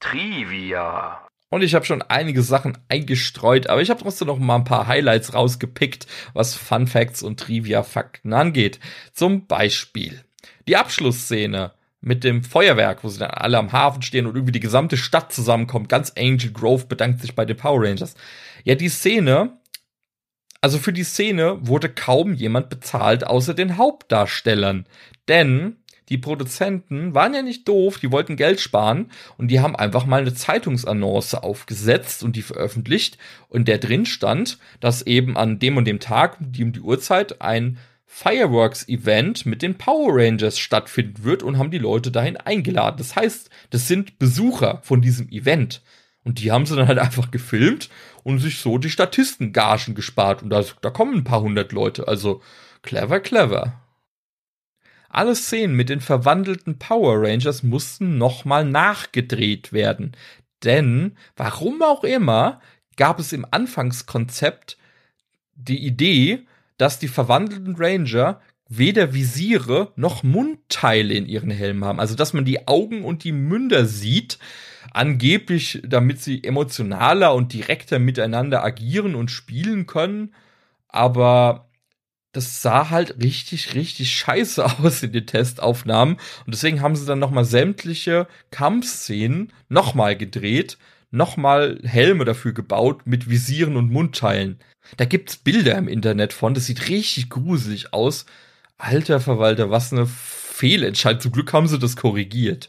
Trivia. Und ich habe schon einige Sachen eingestreut, aber ich habe trotzdem noch mal ein paar Highlights rausgepickt, was Fun Facts und Trivia-Fakten angeht. Zum Beispiel die Abschlussszene mit dem Feuerwerk, wo sie dann alle am Hafen stehen und irgendwie die gesamte Stadt zusammenkommt. Ganz Angel Grove bedankt sich bei den Power Rangers. Ja, die Szene... Also für die Szene wurde kaum jemand bezahlt, außer den Hauptdarstellern. Denn die Produzenten waren ja nicht doof, die wollten Geld sparen und die haben einfach mal eine Zeitungsannonce aufgesetzt und die veröffentlicht und der drin stand, dass eben an dem und dem Tag, um die Uhrzeit, ein Fireworks-Event mit den Power Rangers stattfinden wird und haben die Leute dahin eingeladen. Das heißt, das sind Besucher von diesem Event. Und die haben sie dann halt einfach gefilmt und sich so die Statistengagen gespart. Und da kommen ein paar hundert Leute. Also clever, clever. Alle Szenen mit den verwandelten Power Rangers mussten nochmal nachgedreht werden. Denn, warum auch immer, gab es im Anfangskonzept die Idee, dass die verwandelten Ranger weder Visiere noch Mundteile in ihren Helmen haben. Also, dass man die Augen und die Münder sieht, angeblich, damit sie emotionaler und direkter miteinander agieren und spielen können. Aber das sah halt richtig, richtig scheiße aus in den Testaufnahmen. Und deswegen haben sie dann nochmal sämtliche Kampfszenen nochmal gedreht, nochmal Helme dafür gebaut mit Visieren und Mundteilen. Da gibt's Bilder im Internet von, das sieht richtig gruselig aus. Alter Verwalter, was eine Fehlentscheidung. Zum Glück haben sie das korrigiert.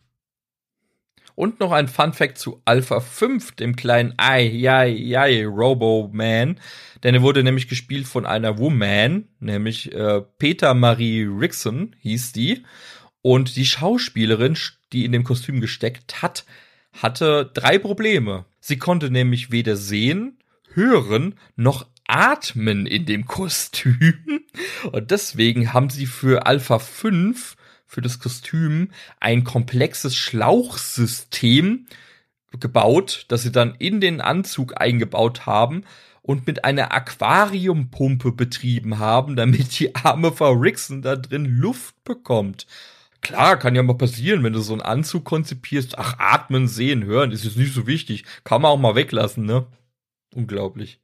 Und noch ein Funfact zu Alpha 5, dem kleinen Robo-Man. Denn er wurde nämlich gespielt von einer Woman, nämlich Peter Marie Rickson hieß die. Und die Schauspielerin, die in dem Kostüm gesteckt hat, hatte 3 Probleme. Sie konnte nämlich weder sehen, hören noch atmen in dem Kostüm. Und deswegen haben sie für Alpha 5, für das Kostüm, ein komplexes Schlauchsystem gebaut, das sie dann in den Anzug eingebaut haben und mit einer Aquariumpumpe betrieben haben, damit die arme Frau Rickson da drin Luft bekommt. Klar, kann ja mal passieren, wenn du so einen Anzug konzipierst. Ach, atmen, sehen, hören, ist jetzt nicht so wichtig. Kann man auch mal weglassen, ne? Unglaublich.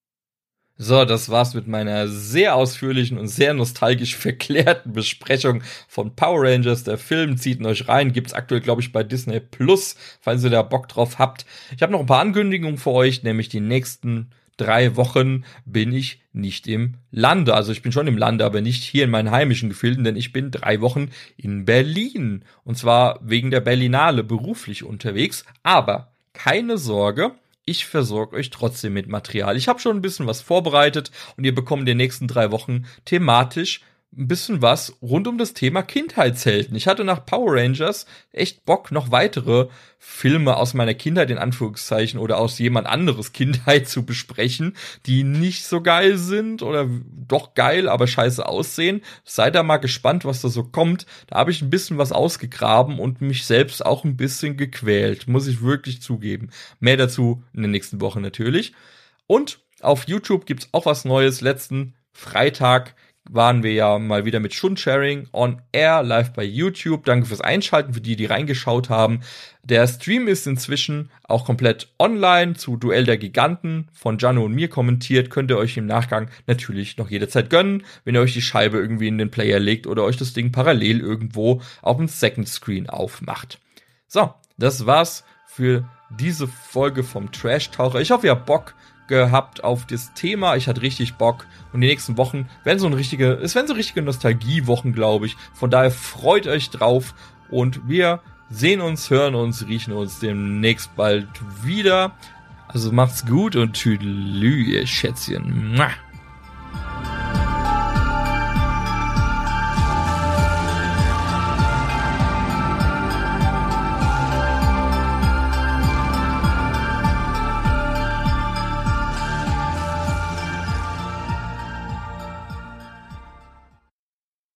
So, das war's mit meiner sehr ausführlichen und sehr nostalgisch verklärten Besprechung von Power Rangers. Der Film, zieht ihn euch rein, gibt's aktuell, glaube ich, bei Disney Plus, falls ihr da Bock drauf habt. Ich habe noch ein paar Ankündigungen für euch, nämlich die nächsten 3 Wochen bin ich nicht im Lande. Also ich bin schon im Lande, aber nicht hier in meinen heimischen Gefilden, denn ich bin 3 Wochen in Berlin. Und zwar wegen der Berlinale beruflich unterwegs. Aber keine Sorge, ich versorge euch trotzdem mit Material. Ich habe schon ein bisschen was vorbereitet und ihr bekommt in den nächsten 3 Wochen thematisch ein bisschen was rund um das Thema Kindheitshelden. Ich hatte nach Power Rangers echt Bock, noch weitere Filme aus meiner Kindheit in Anführungszeichen oder aus jemand anderes Kindheit zu besprechen, die nicht so geil sind oder doch geil, aber scheiße aussehen. Seid da mal gespannt, was da so kommt. Da habe ich ein bisschen was ausgegraben und mich selbst auch ein bisschen gequält, muss ich wirklich zugeben. Mehr dazu in der nächsten Woche natürlich. Und auf YouTube gibt's auch was Neues. Letzten Freitag waren wir ja mal wieder mit Shun-Sharing on Air live bei YouTube. Danke fürs Einschalten, für die reingeschaut haben. Der Stream ist inzwischen auch komplett online zu Duell der Giganten von Gianno und mir kommentiert. Könnt ihr euch im Nachgang natürlich noch jederzeit gönnen, wenn ihr euch die Scheibe irgendwie in den Player legt oder euch das Ding parallel irgendwo auf dem Second Screen aufmacht. So, das war's für diese Folge vom Trash-Taucher. Ich hoffe, ihr habt Bock gehabt auf das Thema. Ich hatte richtig Bock. Und die nächsten Wochen werden so richtige Nostalgiewochen, glaube ich. Von daher freut euch drauf. Und wir sehen uns, hören uns, riechen uns demnächst bald wieder. Also macht's gut und tüdelü, ihr Schätzchen. Mua.